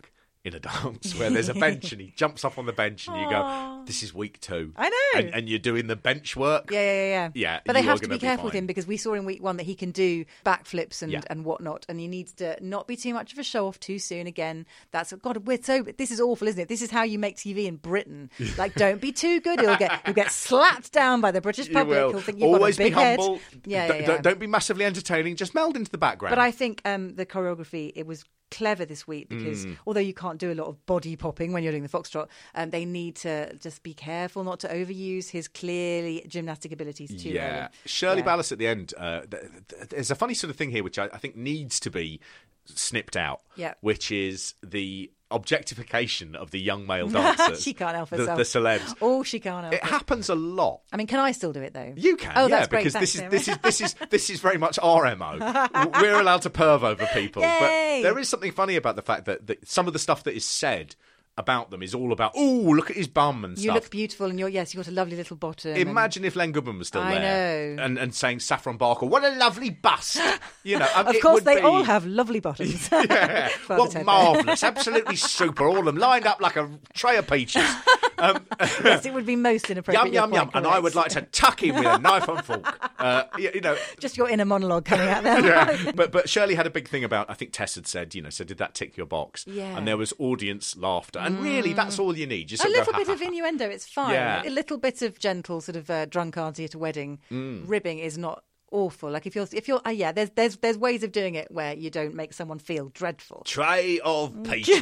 in a dance where there's a bench and he jumps up on the bench and you go, this is week two. I know. And, and you're doing the bench work. Yeah, yeah, yeah. Yeah, but they you have are to be gonna be careful with fine. him because we saw in week one that he can do backflips and, Yeah. and whatnot, and he needs to not be too much of a show off too soon. Again, that's God. We're so this is awful, isn't it? This is how you make T V in Britain. Like, don't be too good. You'll get you'll get slapped down by the British You public. will. He'll think you've Always got a big be humble. head. Yeah, D- yeah, yeah. Don't, don't be massively entertaining. Just meld into the background. But I think um, the choreography, it was clever this week because Mm. although you can't do a lot of body popping when you're doing the foxtrot, um, they need to just be careful not to overuse his clearly gymnastic abilities too Yeah. early. Shirley Yeah. Ballas at the end, uh, th- th- there's a funny sort of thing here which I, I think needs to be snipped out, Yeah. which is the objectification of the young male dancers. She can't help the, herself. the celebs. Oh, she can't help It it. happens a lot. I mean, can I still do it though? You can, Oh, yeah, that's great. because Thanks, this is Sarah. this is this is this is very much our M O. We're allowed to perv over people, Yay! but there is something funny about the fact that, that some of the stuff that is said about them is all about, oh, look at his bum and You stuff. look beautiful, and you're yes, you've got a lovely little bottom. and- Imagine if Len Goodman was still I there, know. and and saying Saffron Barker, what a lovely bust. You know, um, Of it course, would they be- all have lovely bottoms. Yeah, Father what Ted. marvellous, absolutely super, all of them lined up like a tray of peaches. Um, Yes, it would be most inappropriate. yum You're yum quite yum, and I would like correct. to tuck in with a knife and fork. Uh, you, you know, Just your inner monologue coming out there. yeah. But but Shirley had a big thing about. I think Tess had said, you know, so did that tick your box? Yeah. And there was audience laughter, and really, that's all you need. You A sort of little go, bit ha, of ha, ha. innuendo, it's fine. Yeah. A little bit of gentle sort of uh, drunkardy at a wedding Mm. ribbing is not awful. Like if you're, if you're, uh, yeah, there's there's there's ways of doing it where you don't make someone feel dreadful. Tray of peaches.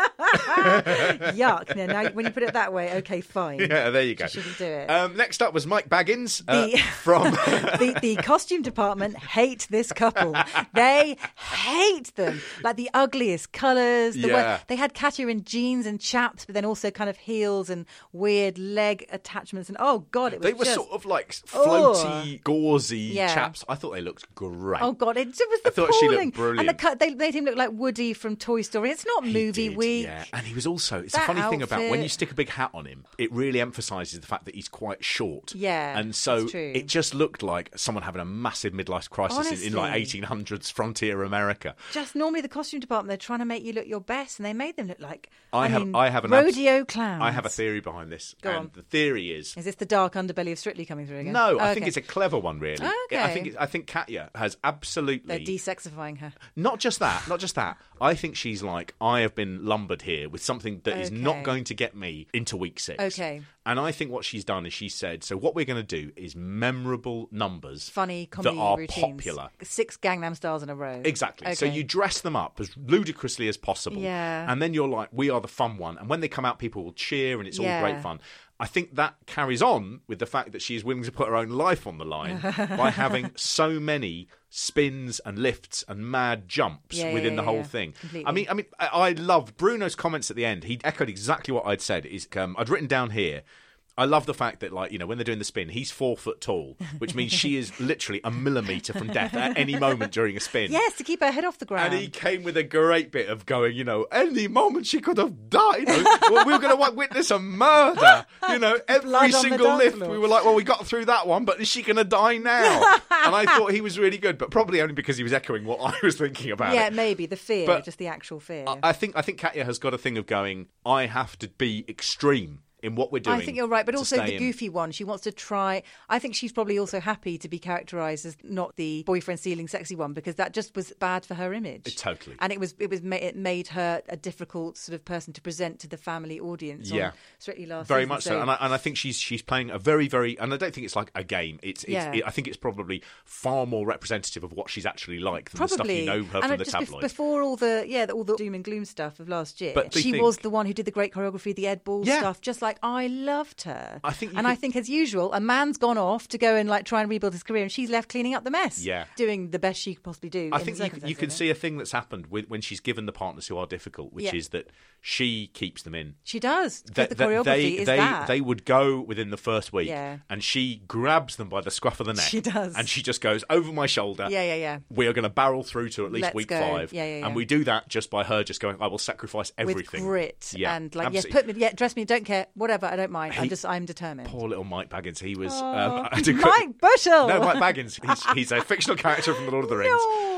Yuck! No, now when you put it that way, okay, fine. Yeah, there you go. You shouldn't do it. Um, next up was Mike Baggins uh, The- from. the, the costume department hate this couple. They hate them. Like the ugliest colours. The way, Yeah. they had Katya in jeans and chaps, but then also kind of heels and weird leg attachments. And oh god, it was They were just, sort of like Oh. floaty, gauzy Yeah. chaps. I thought they looked great. Oh god, it, it was I thought she looked appalling. brilliant. And the cut, they made him look like Woody from Toy Story. It's not He movie did, week. Yeah, and he was also. It's a That funny thing about when outfit. you stick a big hat on him, it really emphasises the fact that he's quite short. Yeah, and so that's true. it just looked like someone having a massive midlife crisis in, in like Honestly. eighteen hundreds frontier America. Just normally the costume department, they're trying to make you look your best, and they made them look like I, I have, mean, I have an abs- rodeo clowns. I have a theory behind this, Go and on. the theory is. Is this the dark underbelly of Strictly coming through again? No, I Oh, think okay. it's a clever one, really. Okay. I think it's, I think Katya has absolutely. They're desexifying her. Not just that, not just that. I think she's like, I have been lumbered here with something that is not Okay. going to get me into week six. Okay. And I think what she's done is she said, so what we're going to do is memorable numbers Funny comedy that are routines. popular. Six Gangnam Styles in a row. Exactly. So Okay. you dress them up as ludicrously as possible. Yeah. And then you're like, we are the fun one. And when they come out, people will cheer and it's Yeah. all great fun. I think that carries on with the fact that she is willing to put her own life on the line by having so many spins and lifts and mad jumps Yeah, within yeah, the whole yeah. thing. Completely. I mean, I mean, I, I loved Bruno's comments at the end. He echoed exactly what I'd said. Is um, I'd written down here. I love the fact that, like, you know, when they're doing the spin, he's four foot tall, which means she is literally a millimetre from death at any moment during a spin. Yes, to keep her head off the ground. And he came with a great bit of going, you know, any moment she could have died. You know, well, we were going to witness a murder. You know, every Blood on the single dance lift, floor. we were like, well, we got through that one, but is she going to die now? And I thought he was really good, but probably only because he was echoing what I was thinking about yeah, it. maybe the fear, But just the actual fear. I- I think I think Katya has got a thing of going, I have to be extreme in what we're doing. I think you're right, but to also stay the in. goofy one. She wants to try. I think she's probably also happy to be characterised as not the boyfriend stealing sexy one because that just was bad for her image. Totally. And it was it was ma- it made her a difficult sort of person to present to the family audience. Yeah. on Strictly last Very season. much so, and I, and I think she's she's playing a very very, and I don't think it's like a game. It's, it's Yeah. it, I think it's probably far more representative of what she's actually like than Probably. the stuff you know her and from the just bef- tabloids. before all the yeah all the doom and gloom stuff of last year, But do you she think- was the one who did the great choreography, the Ed Ball Yeah. stuff. Just like I loved her. I think you and could- I think as usual, a man's gone off to go and like try and rebuild his career, and she's left cleaning up the mess. Yeah. doing the best she could possibly do. I in think the you, can- you circumstances, can know? see a thing that's happened with, when she's given the partners who are difficult, which Yeah. is that she keeps them in. She does. That- the that choreography they, is they, that. they would go within the first week, Yeah. and she grabs them by the scruff of the neck. She does. and she just goes over my shoulder. Yeah, yeah, yeah. We are going to barrel through to at least Let's week go. five, Yeah, yeah, yeah. and we do that just by her just going, "I will sacrifice everything with grit Yeah, and like absolutely. yes, put me, yeah, dress me, don't care, whatever, I don't mind. I He- just, I'm determined. Poor little Mike Baggins. He was Oh, um, I had to- Mike Bushell. No, Mike Baggins. He's, he's a fictional character from The Lord of the Rings. No.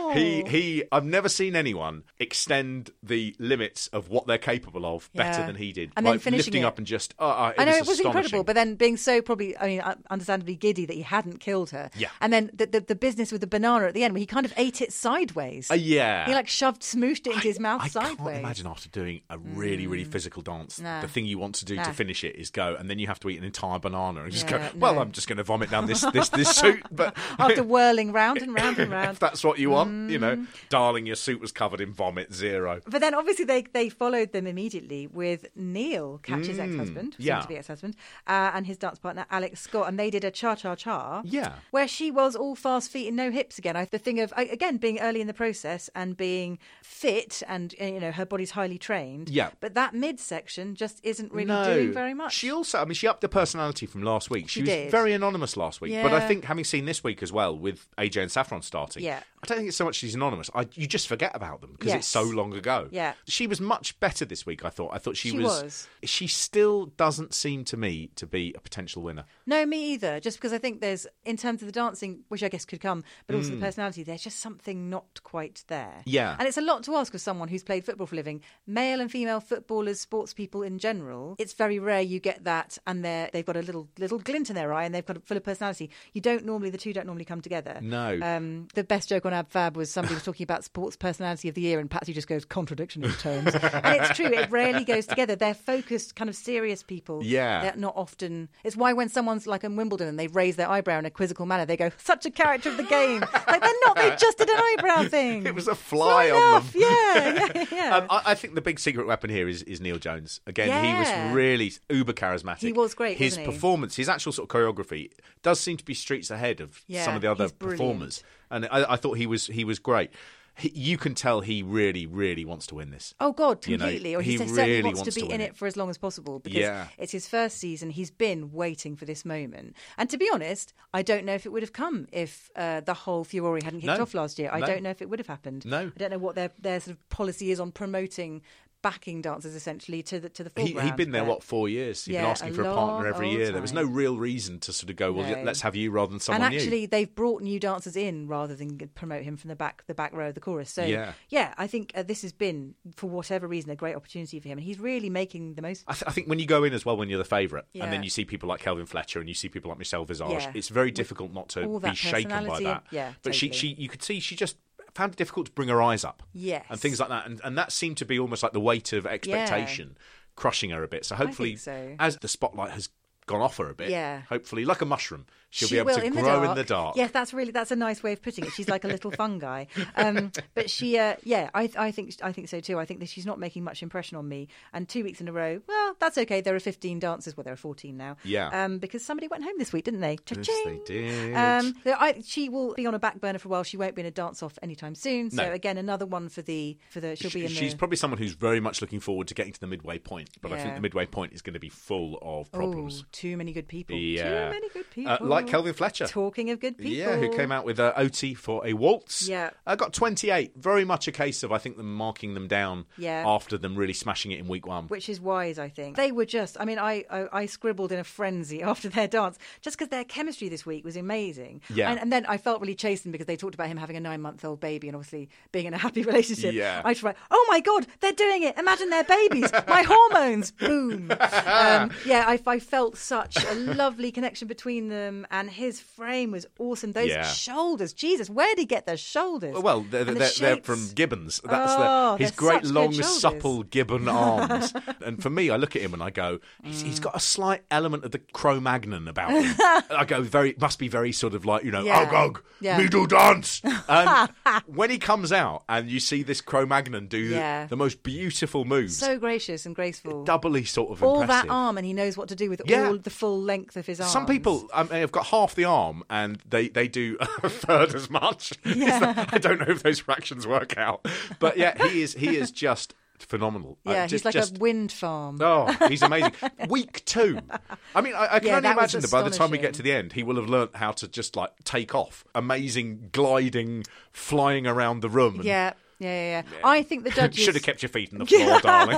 Oh. He, he, I've never seen anyone extend the limits of what they're capable of better Yeah. than he did. And then like finishing lifting it. up and just, oh, oh, it I know was it was astonishing. incredible, but then being so probably, I mean, uh, understandably giddy that he hadn't killed her. Yeah. And then the, the, the business with the banana at the end, where he kind of ate it sideways. Uh, yeah. He like shoved, smooshed it into his mouth I sideways. can't imagine after doing a really, really physical dance, Nah. the thing you want to do Nah. to finish it is go, and then you have to eat an entire banana and just Yeah, go, well, no. I'm just going to vomit down this this, this suit. But After whirling round and round and round. if that's what you want, you know, darling, your suit was covered in vomit, zero. But then obviously they, they followed them immediately with Neil, Catch's Mm, ex-husband, soon yeah. to be ex-husband, uh, and his dance partner Alex Scott, and they did a cha-cha-cha. Yeah. Where she was all fast feet and no hips again. I, the thing of, I- again, being early in the process and being fit and, uh, you know, her body's highly trained. Yeah. But that midsection just isn't really No. doing very much. She also, I mean, she upped her personality from last week. She, She was did. very anonymous last week. But I Yeah. think having seen this week as well with A J and Saffron starting, Yeah. I don't think it's so much she's anonymous. I, you just forget about them because Yes. it's so long ago. Yeah. She was much better this week, I thought. I thought she, She was, was. She still doesn't seem to me to be a potential winner. No, me either. Just because I think there's, in terms of the dancing, which I guess could come, but also Mm. the personality, there's just something not quite there. Yeah. And it's a lot to ask of someone who's played football for a living. Male and female footballers, sports people in general, it's very rare you get that and they're, they've got a little little glint in their eye and they've got a full of personality. You don't normally, the two don't normally come together. No. Um, the best joke on Ab Fab was somebody was talking about sports personality of the year and Patsy just goes, contradiction in terms. And it's true, it rarely goes together. They're focused, kind of serious people. Yeah. They're not often. It's why when someone's like in Wimbledon and they raise their eyebrow in a quizzical manner, they go, such a character of the game. Like they're not, they just did an eyebrow thing. It was a fly It's on not enough. them. Yeah, yeah, yeah. Um, I, I think the big secret weapon here is, is Neil Jones. Again, he Yeah. was really uber charismatic. He was great, His wasn't he? performance, his actual sort of choreography, does seem to be streets ahead of Yeah, some of the other he's brilliant. performers. And I, I thought he was he was great. He, you can tell he really, really wants to win this. Oh God, You know, completely. or he, he certainly really wants, wants to be to in win it it. for as long as possible because Yeah. it's his first season. He's been waiting for this moment. And to be honest, I don't know if it would have come if uh, the whole Furore hadn't kicked No. off last year. I No. don't know if it would have happened. No. I don't know what their their sort of policy is on promoting backing dancers essentially to the to the He, foreground. he'd been there, but- what, four years? He'd been Yeah, asking a for a partner long every old year. There was no time. real reason to sort of go, well, No. let's have you rather than someone and new. actually, they've brought new dancers in rather than promote him from the back, the back row of the chorus. So, Yeah. yeah, I think uh, this has been, for whatever reason, a great opportunity for him, and he's really making the most. I, th- I think when you go in as well, when you're the favourite, and Yeah. then you see people like Kelvin Fletcher and you see people like Michelle Visage, Yeah. it's very difficult not to all be that shaken by personality that. and- yeah, but she, totally. she, you could see she just found it difficult to bring her eyes up. Yes. And things like that. And, and that seemed to be almost like the weight of expectation crushing her a bit. So hopefully, think so. as the spotlight has gone off her a bit, Yeah. hopefully, like a mushroom, she'll She be able will, to in the grow dark. in the dark. Yes, that's really that's a nice way of putting it. She's like a little fungi. Um, but she, uh, yeah, I, I think I think so too. I think that she's not making much impression on me. And two weeks in a row, well, that's okay. There are fifteen dancers. Well, there are fourteen now. Yeah. Um, because somebody went home this week, didn't they? Yes, Cha-ching. they did. Um, so I, she will be on a back burner for a while. She won't be in a dance off anytime soon. So No. again, another one for the for the. She'll be in She's the. probably someone who's very much looking forward to getting to the midway point, but I think Yeah. the midway point is going to be full of problems. Oh, too many good people. Yeah. Too many good people. Uh, like Kelvin Fletcher. Talking of good people. Yeah, who came out with uh, O T for a waltz. Yeah. Uh, got twenty-eight. Very much a case of, I think, them marking them down Yeah. after them really smashing it in week one. Which is wise, I think. They were just, I mean, I, I, I scribbled in a frenzy after their dance, just because their chemistry this week was amazing. Yeah. And, and then I felt really chastened because they talked about him having a nine-month-old baby and obviously being in a happy relationship. Yeah. I just went, oh my God, they're doing it. Imagine their babies. My hormones. Boom. Um, yeah, I, I felt such a lovely connection between them, and his frame was awesome. Those Yeah. shoulders, Jesus, where did he get those shoulders? Well, they're, And the they're, they're shapes. from Gibbons. That's Oh, the, his they're great, such long, good shoulders. supple Gibbon arms. And for me, I look at him and I go, he's, he's got a slight element of the Cro-Magnon about him. I go, very must be very sort of like, you know, Yeah. og, og, Yeah. me do dance. And when he comes out and you see this Cro-Magnon do Yeah. the, the most beautiful moves, So gracious and graceful. doubly sort of all impressive. that arm, and he knows what to do with Yeah. all the full length of his arm. Some people um, have got half the arm and they, they do a third as much. Yeah. I don't know if those fractions work out. But yeah, he is he is just phenomenal. Uh, Yeah, just, he's like just, a wind farm. Oh, he's amazing. Week two. I mean, I, I can Yeah, only that was imagine that by the time we get astonishing. to the end, he will have learnt how to just like take off. Amazing gliding, flying around the room. And, Yeah. Yeah, yeah, yeah. I think the judges Should have kept your feet on the floor, darling.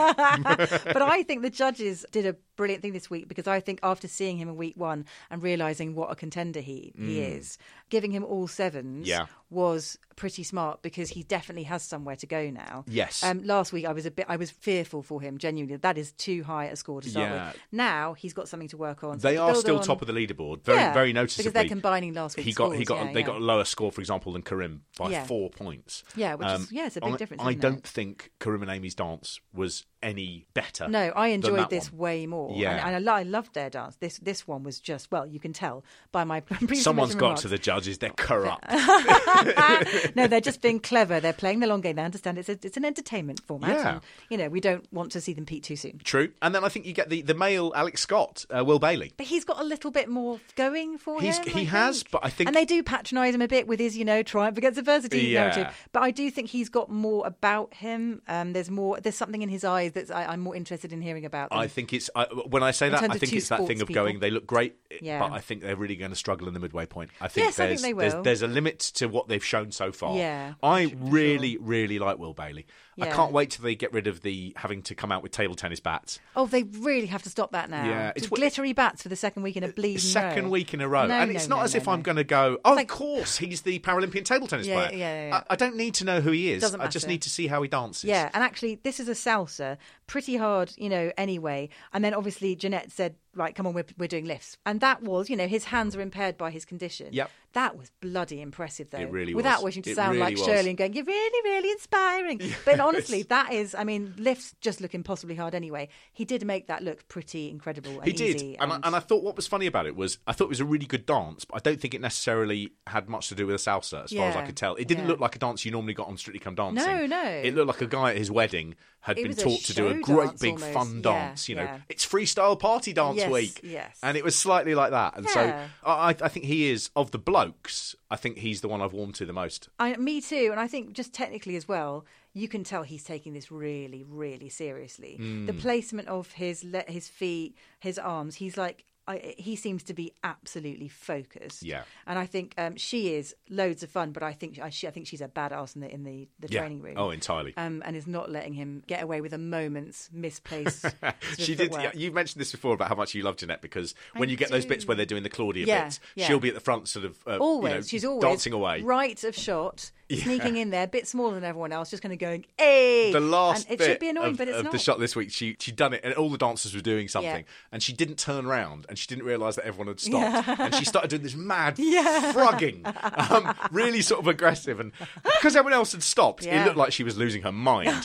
But I think the judges did a brilliant thing this week because I think after seeing him in week one and realising what a contender he, he Mm. is, giving him all sevens Yeah. was pretty smart because he definitely has somewhere to go now. Yes. Um, last week I was a bit, I was fearful for him. Genuinely, that is too high a score to start Yeah. with. Now he's got something to work on. They to are build still on. top of the leaderboard, very Yeah, very noticeably. because they're combining last week's He got he scores, got yeah, they yeah. got a lower score, for example, than Karim by Yeah. four points. Yeah, which is- yeah, it's a big I, difference, I isn't don't it? think Karim and Amy's dance was any better. No, I than enjoyed that this one. way more. Yeah. and, and I, lo- I loved their dance. This this one was just, well, you can tell by my previous Someone's got remarks. to the judges. They're corrupt. No, they're just being clever. They're playing the long game. They understand it's a, it's an entertainment format. Yeah. And, you know, we don't want to see them peak too soon. True. And then I think you get the, the male Alex Scott, uh, Will Bailey. But he's got a little bit more going for He's, him. he I has, think. but I think And they do patronise him a bit with his, you know, triumph against adversity Yeah. narrative. But I do think he's got more about him. Um, there's more. There's something in his eyes that I'm more interested in hearing about. Than, I think it's I, when I say In that, terms I of think two it's that thing sports of people. going. They look great, Yeah. but I think they're really going to struggle in the midway point. I think Yes, I there's think they there's, will. there's a limit to what they've shown so far. Yeah, I for really really like Will Bailey. I Yeah. can't wait till they get rid of the having to come out with table tennis bats. Oh, they really have to stop that now. Yeah, Just it's- glittery bats for the second week in a bleeding Second row. week in a row, No, and no, it's not no, as no, if I'm no. going to go. Oh, like- of course, he's the Paralympian table tennis Yeah, player. yeah, yeah, yeah. I, I don't need to know who he is. Doesn't I just matter. need to see how he dances. Yeah, and actually, this is a salsa, pretty hard, you know, anyway. And then obviously Jeanette said, right, come on, we're, we're doing lifts. And that was, you know, his hands are impaired by his condition. Yep. That was bloody impressive, though. It really Without was. wishing to It sound really like was. Shirley and going, you're really, really inspiring. But honestly, that is, I mean, lifts just look impossibly hard anyway. He did make that look pretty incredible and He did, easy. and, I, and I thought what was funny about it was I thought it was a really good dance, but I don't think it necessarily had much to do with a salsa, as far as I Yeah, could tell. It didn't yeah. look like a dance you normally got on Strictly Come Dancing. No, no. It looked like a guy at his wedding had It been was a taught to do a show great dance big almost. fun Yeah, dance. You know, yeah. it's freestyle party dance Yes, week, yes. and it was slightly like that. And Yeah. so I, I think he is of the blokes. I think he's the one I've warmed to the most. I, me too, and I think just technically as well, you can tell he's taking this really, really seriously. Hmm. The placement of his le- his feet, his arms, he's like. I, he seems to be absolutely focused. Yeah. And I think um, she is loads of fun, but I think I, she, I think she's a badass in the in the, the Yeah. training room. Oh, entirely. Um, and is not letting him get away with a moment's misplaced. sort of She did. footwork. You mentioned this before about how much you love Jeanette because when I you get those do. bits where they're doing the Claudia Yeah, bits, yeah. she'll be at the front, sort of uh, Always, you know, she's always dancing away. right of shot, Yeah. sneaking in there, a bit smaller than everyone else, just kind of going, "Hey!" The last and it bit should be annoying, of, but it's of not. the shot this week, she she'd done it, and all the dancers were doing something, Yeah. and she didn't turn round, and she didn't realise that everyone had stopped, and she started doing this mad Yeah. frogging, um, really sort of aggressive, and because everyone else had stopped, Yeah. it looked like she was losing her mind.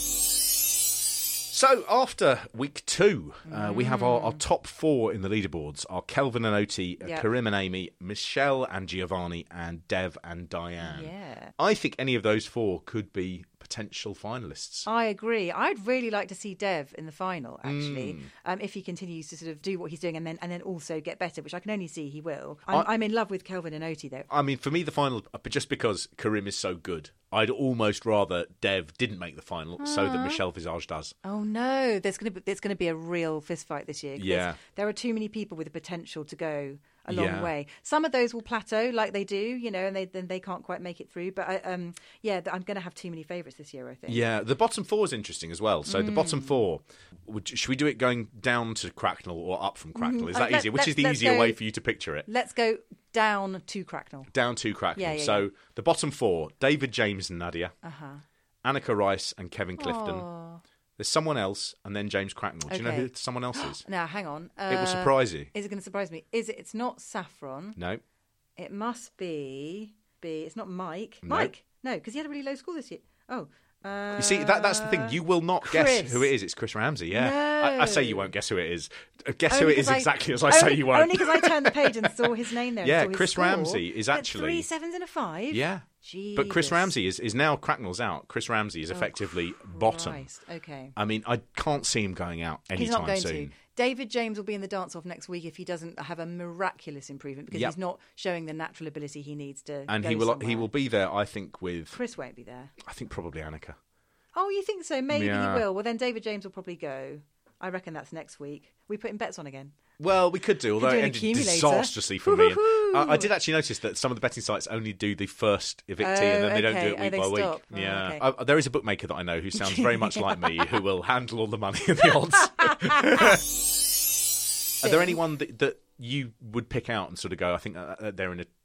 So after week two, uh, we have our, our top four in the leaderboards: are Kelvin and Oti, uh, Yep. Karim and Amy, Michelle and Giovanni, and Dev and Diane. Yeah. I think any of those four could be potential finalists. I agree. I'd really like to see Dev in the final, actually, Mm. um, if he continues to sort of do what he's doing and then and then also get better, which I can only see he will. I'm, I- I'm in love with Kelvin and Oti, though. I mean, for me, the final, but just because Karim is so good, I'd almost rather Dev didn't make the final so that Michelle Visage does. Oh no, there's going to be there's going to be a real fist fight this year. 'cause Yeah. there are too many people with the potential to go a long Yeah. way. Some of those will plateau, like they do, you know, and they then they can't quite make it through. But I, um, yeah, I'm going to have too many favourites this year, I think. Yeah, the bottom four is interesting as well. So the bottom Mm. four, would, should we do it going down to Cracknell or up from Cracknell? Is Uh, that let- easier? Which let's- is the let's easier go- way for you to picture it? Let's go down to Cracknell. Down to Cracknell. Yeah, yeah, so yeah. the bottom four: David James and Nadia, Uh huh. Annika Rice and Kevin Clifton. Oh. There's someone else, and then James Cracknell. Do you know Okay. who someone else is? Now, hang on. It will Uh, surprise you. Is it going to surprise me? Is it? It's not Saffron. No. It must be. Be. It's not Mike. No. Mike. No, because he had a really low score this year. Oh. Uh, You see, that that's the thing. You will not guess Chris. who it is. It's Chris Ramsey, yeah. I, I say you No. won't guess who it is. Uh, Guess Only who it is 'cause I- exactly as I only, say you won't. Only because I turned the page and saw his name there. and Yeah, saw his Chris score. Ramsey is But actually- three sevens and a five. Yeah. But Chris Jesus. Ramsey is, is now Cracknell's out. Chris Ramsey is effectively bottom. Oh, Christ. Okay. I mean, I can't see him going out anytime He's not going soon. to. David James will be in the dance-off next week if he doesn't have a miraculous improvement because Yep. he's not showing the natural ability he needs to. And go he will somewhere. he will be there, I think, with Chris won't be there. I think probably Annika. Oh, you think so? Maybe Yeah. he will. Well, then David James will probably go. I reckon that's next week. We putting bets on again. Well, we could do, although do it an ended accumulator. disastrously for me. And Woo-hoo-hoo. I, I did actually notice that some of the betting sites only do the first evictee Oh, and then they don't okay. do it Oh, week they by week. stop. Oh, yeah, okay. I, there is a bookmaker that I know who sounds very much like me, who will handle all the money and the odds. Are there anyone that, that you would pick out and sort of go, I think uh, uh, they're in a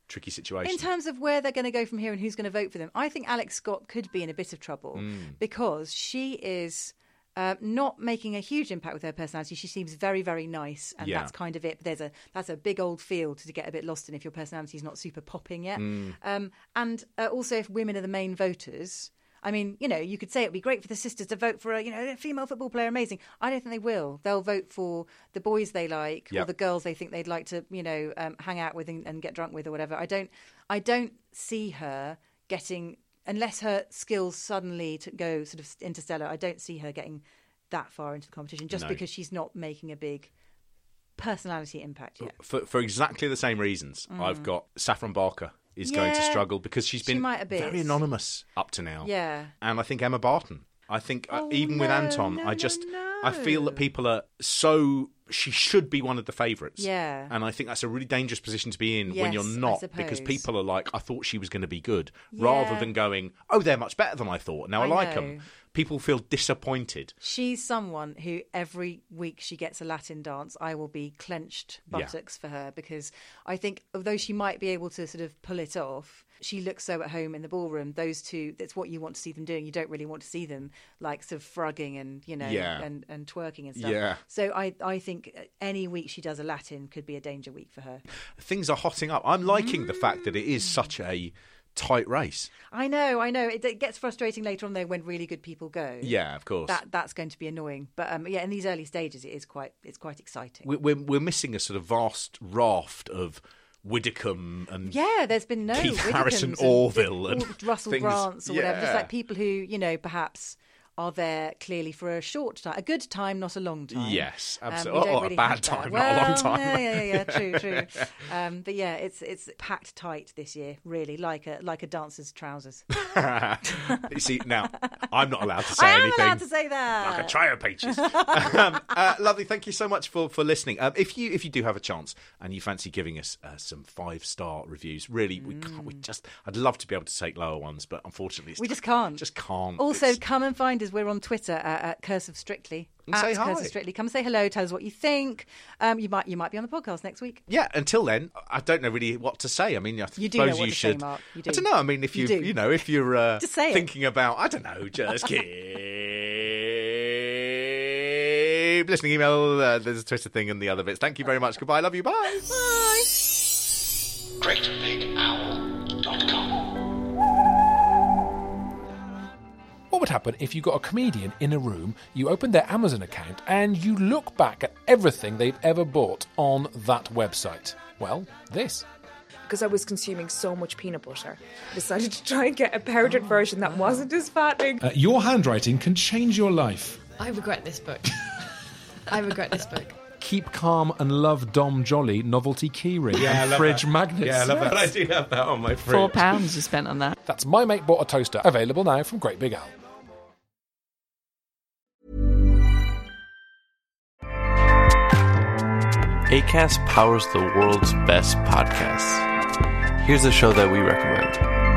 tricky situation. In terms of where they're going to go from here and who's going to vote for them, I think Alex Scott could be in a bit of trouble Mm. because she is uh, not making a huge impact with her personality. She seems very, very nice, and Yeah. that's kind of it. But there's a that's a big old field to get a bit lost in if your personality is not super popping yet. Mm. Um, and uh, also, if women are the main voters. I mean, you know, you could say it'd be great for the sisters to vote for a, you know, a female football player, amazing. I don't think they will. They'll vote for the boys they like Yep. or the girls they think they'd like to, you know, um, hang out with and, and get drunk with or whatever. I don't, I don't see her getting, unless her skills suddenly to go sort of interstellar. I don't see her getting that far into the competition just No. because she's not making a big personality impact yet. For, for exactly the same reasons, Mm. I've got Saffron Barker is going to Yeah. struggle because she's She been might a bit. very anonymous up to now. Yeah. And I think Emma Barton. I think uh, Oh, even with no, Anton, no, I no, just no. I feel that people are so she should be one of the favourites. Yeah. And I think that's a really dangerous position to be in when Yes, you're I not, because suppose. people are like, I thought she was going to be good, rather Yeah. than going, oh, they're much better than I thought. Now I, I like know. them. People feel disappointed. She's someone who every week she gets a Latin dance, I will be clenched Yeah. buttocks for her, because I think although she might be able to sort of pull it off, she looks so at home in the ballroom. Those two, that's what you want to see them doing. You don't really want to see them like sort of frugging and, you know, Yeah. and, and twerking and stuff. Yeah. So I, I think any week she does a Latin could be a danger week for her. Things are hotting up. I'm liking the fact that it is such a tight race. I know, I know. It, it gets frustrating later on though when really good people go. Yeah, of course. That that's going to be annoying. But um, yeah, in these early stages, it is quite it's quite exciting. We- We're, we're missing a sort of vast raft of Widdicombe and Yeah, there's been no Keith Widdicombe's Harrison and Orville and all Russell things. Grants or whatever. Just Yeah. like people who, you know, perhaps are there clearly for a short time, a good time, not a long time. Yes, Um, we absolutely. don't Oh, really a bad have that. time, well, not a long time. Yeah, yeah, yeah, true, true. Um, but yeah, it's it's packed tight this year, really, like a like a dancer's trousers. You see, now I'm not allowed to say I am anything. allowed to say that. Like a tray of peaches. um, uh, lovely. Thank you so much for, for listening. Um, if you if you do have a chance and you fancy giving us uh, some five star reviews, really, we can't. We just. I'd love to be able to take lower ones, but unfortunately, it's We just can't. Just can't. Also, It's- come and find us. We're on Twitter at, at Curse of Strictly. And at say hi. Curse of Strictly. Come say hello. Tell us what you think. Um, you might you might be on the podcast next week. yeah. Until then, I don't know really what to say. I mean, I You do suppose know what you to say, should. Mark. You I do. don't know. I mean, if You you do. you know if you're uh, Just say it. thinking about, I don't know, just keep listening. Email. Uh, there's a Twitter thing and the other bits. Thank you very much. Goodbye. Love you. Bye. Bye. great big owl dot com. What would happen if you got a comedian in a room, you opened their Amazon account, and you look back at everything they've ever bought on that website? Well, this. Because I was consuming so much peanut butter, I decided to try and get a powdered version that wasn't as fattening. Uh, your handwriting can change your life. I regret this book. I regret this book. Keep calm and love Dom Jolly novelty keyring Yeah, I and love fridge that. magnets. Yeah, I love that. I Yes. do have that on my fridge. Four pounds you spent on that. That's My Mate Bought a Toaster, available now from Great Big Owl. Acast powers the world's best podcasts. Here's a show that we recommend.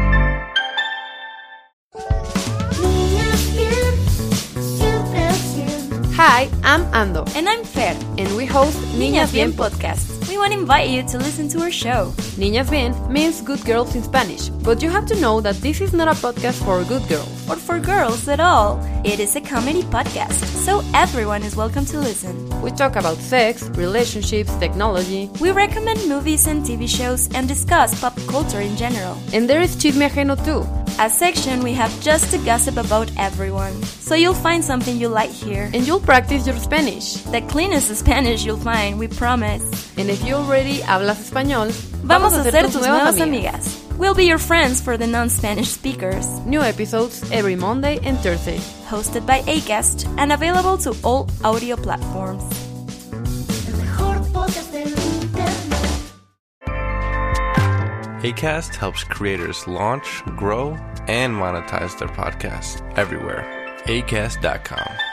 Hi, I'm Ando. And I'm Fer. And we host Niñas Bien podcast. We want to invite you to listen to our show. Niñas Bien means good girls in Spanish, but you have to know that this is not a podcast for good girls. Or for girls at all. It is a comedy podcast, so everyone is welcome to listen. We talk about sex, relationships, technology. We recommend movies and T V shows and discuss pop culture in general. And there is Chisme Ajeno too, a section we have just to gossip about everyone. So you'll find something you like here. And you'll practice your Spanish. The cleanest Spanish you'll find, we promise. And if you already hablas español, vamos a ser tus nuevas amigas. We'll be your friends for the non-Spanish speakers. New episodes every Monday and Thursday. Hosted by Acast and available to all audio platforms. Acast helps creators launch, grow, and monetize their podcasts everywhere. Acast dot com.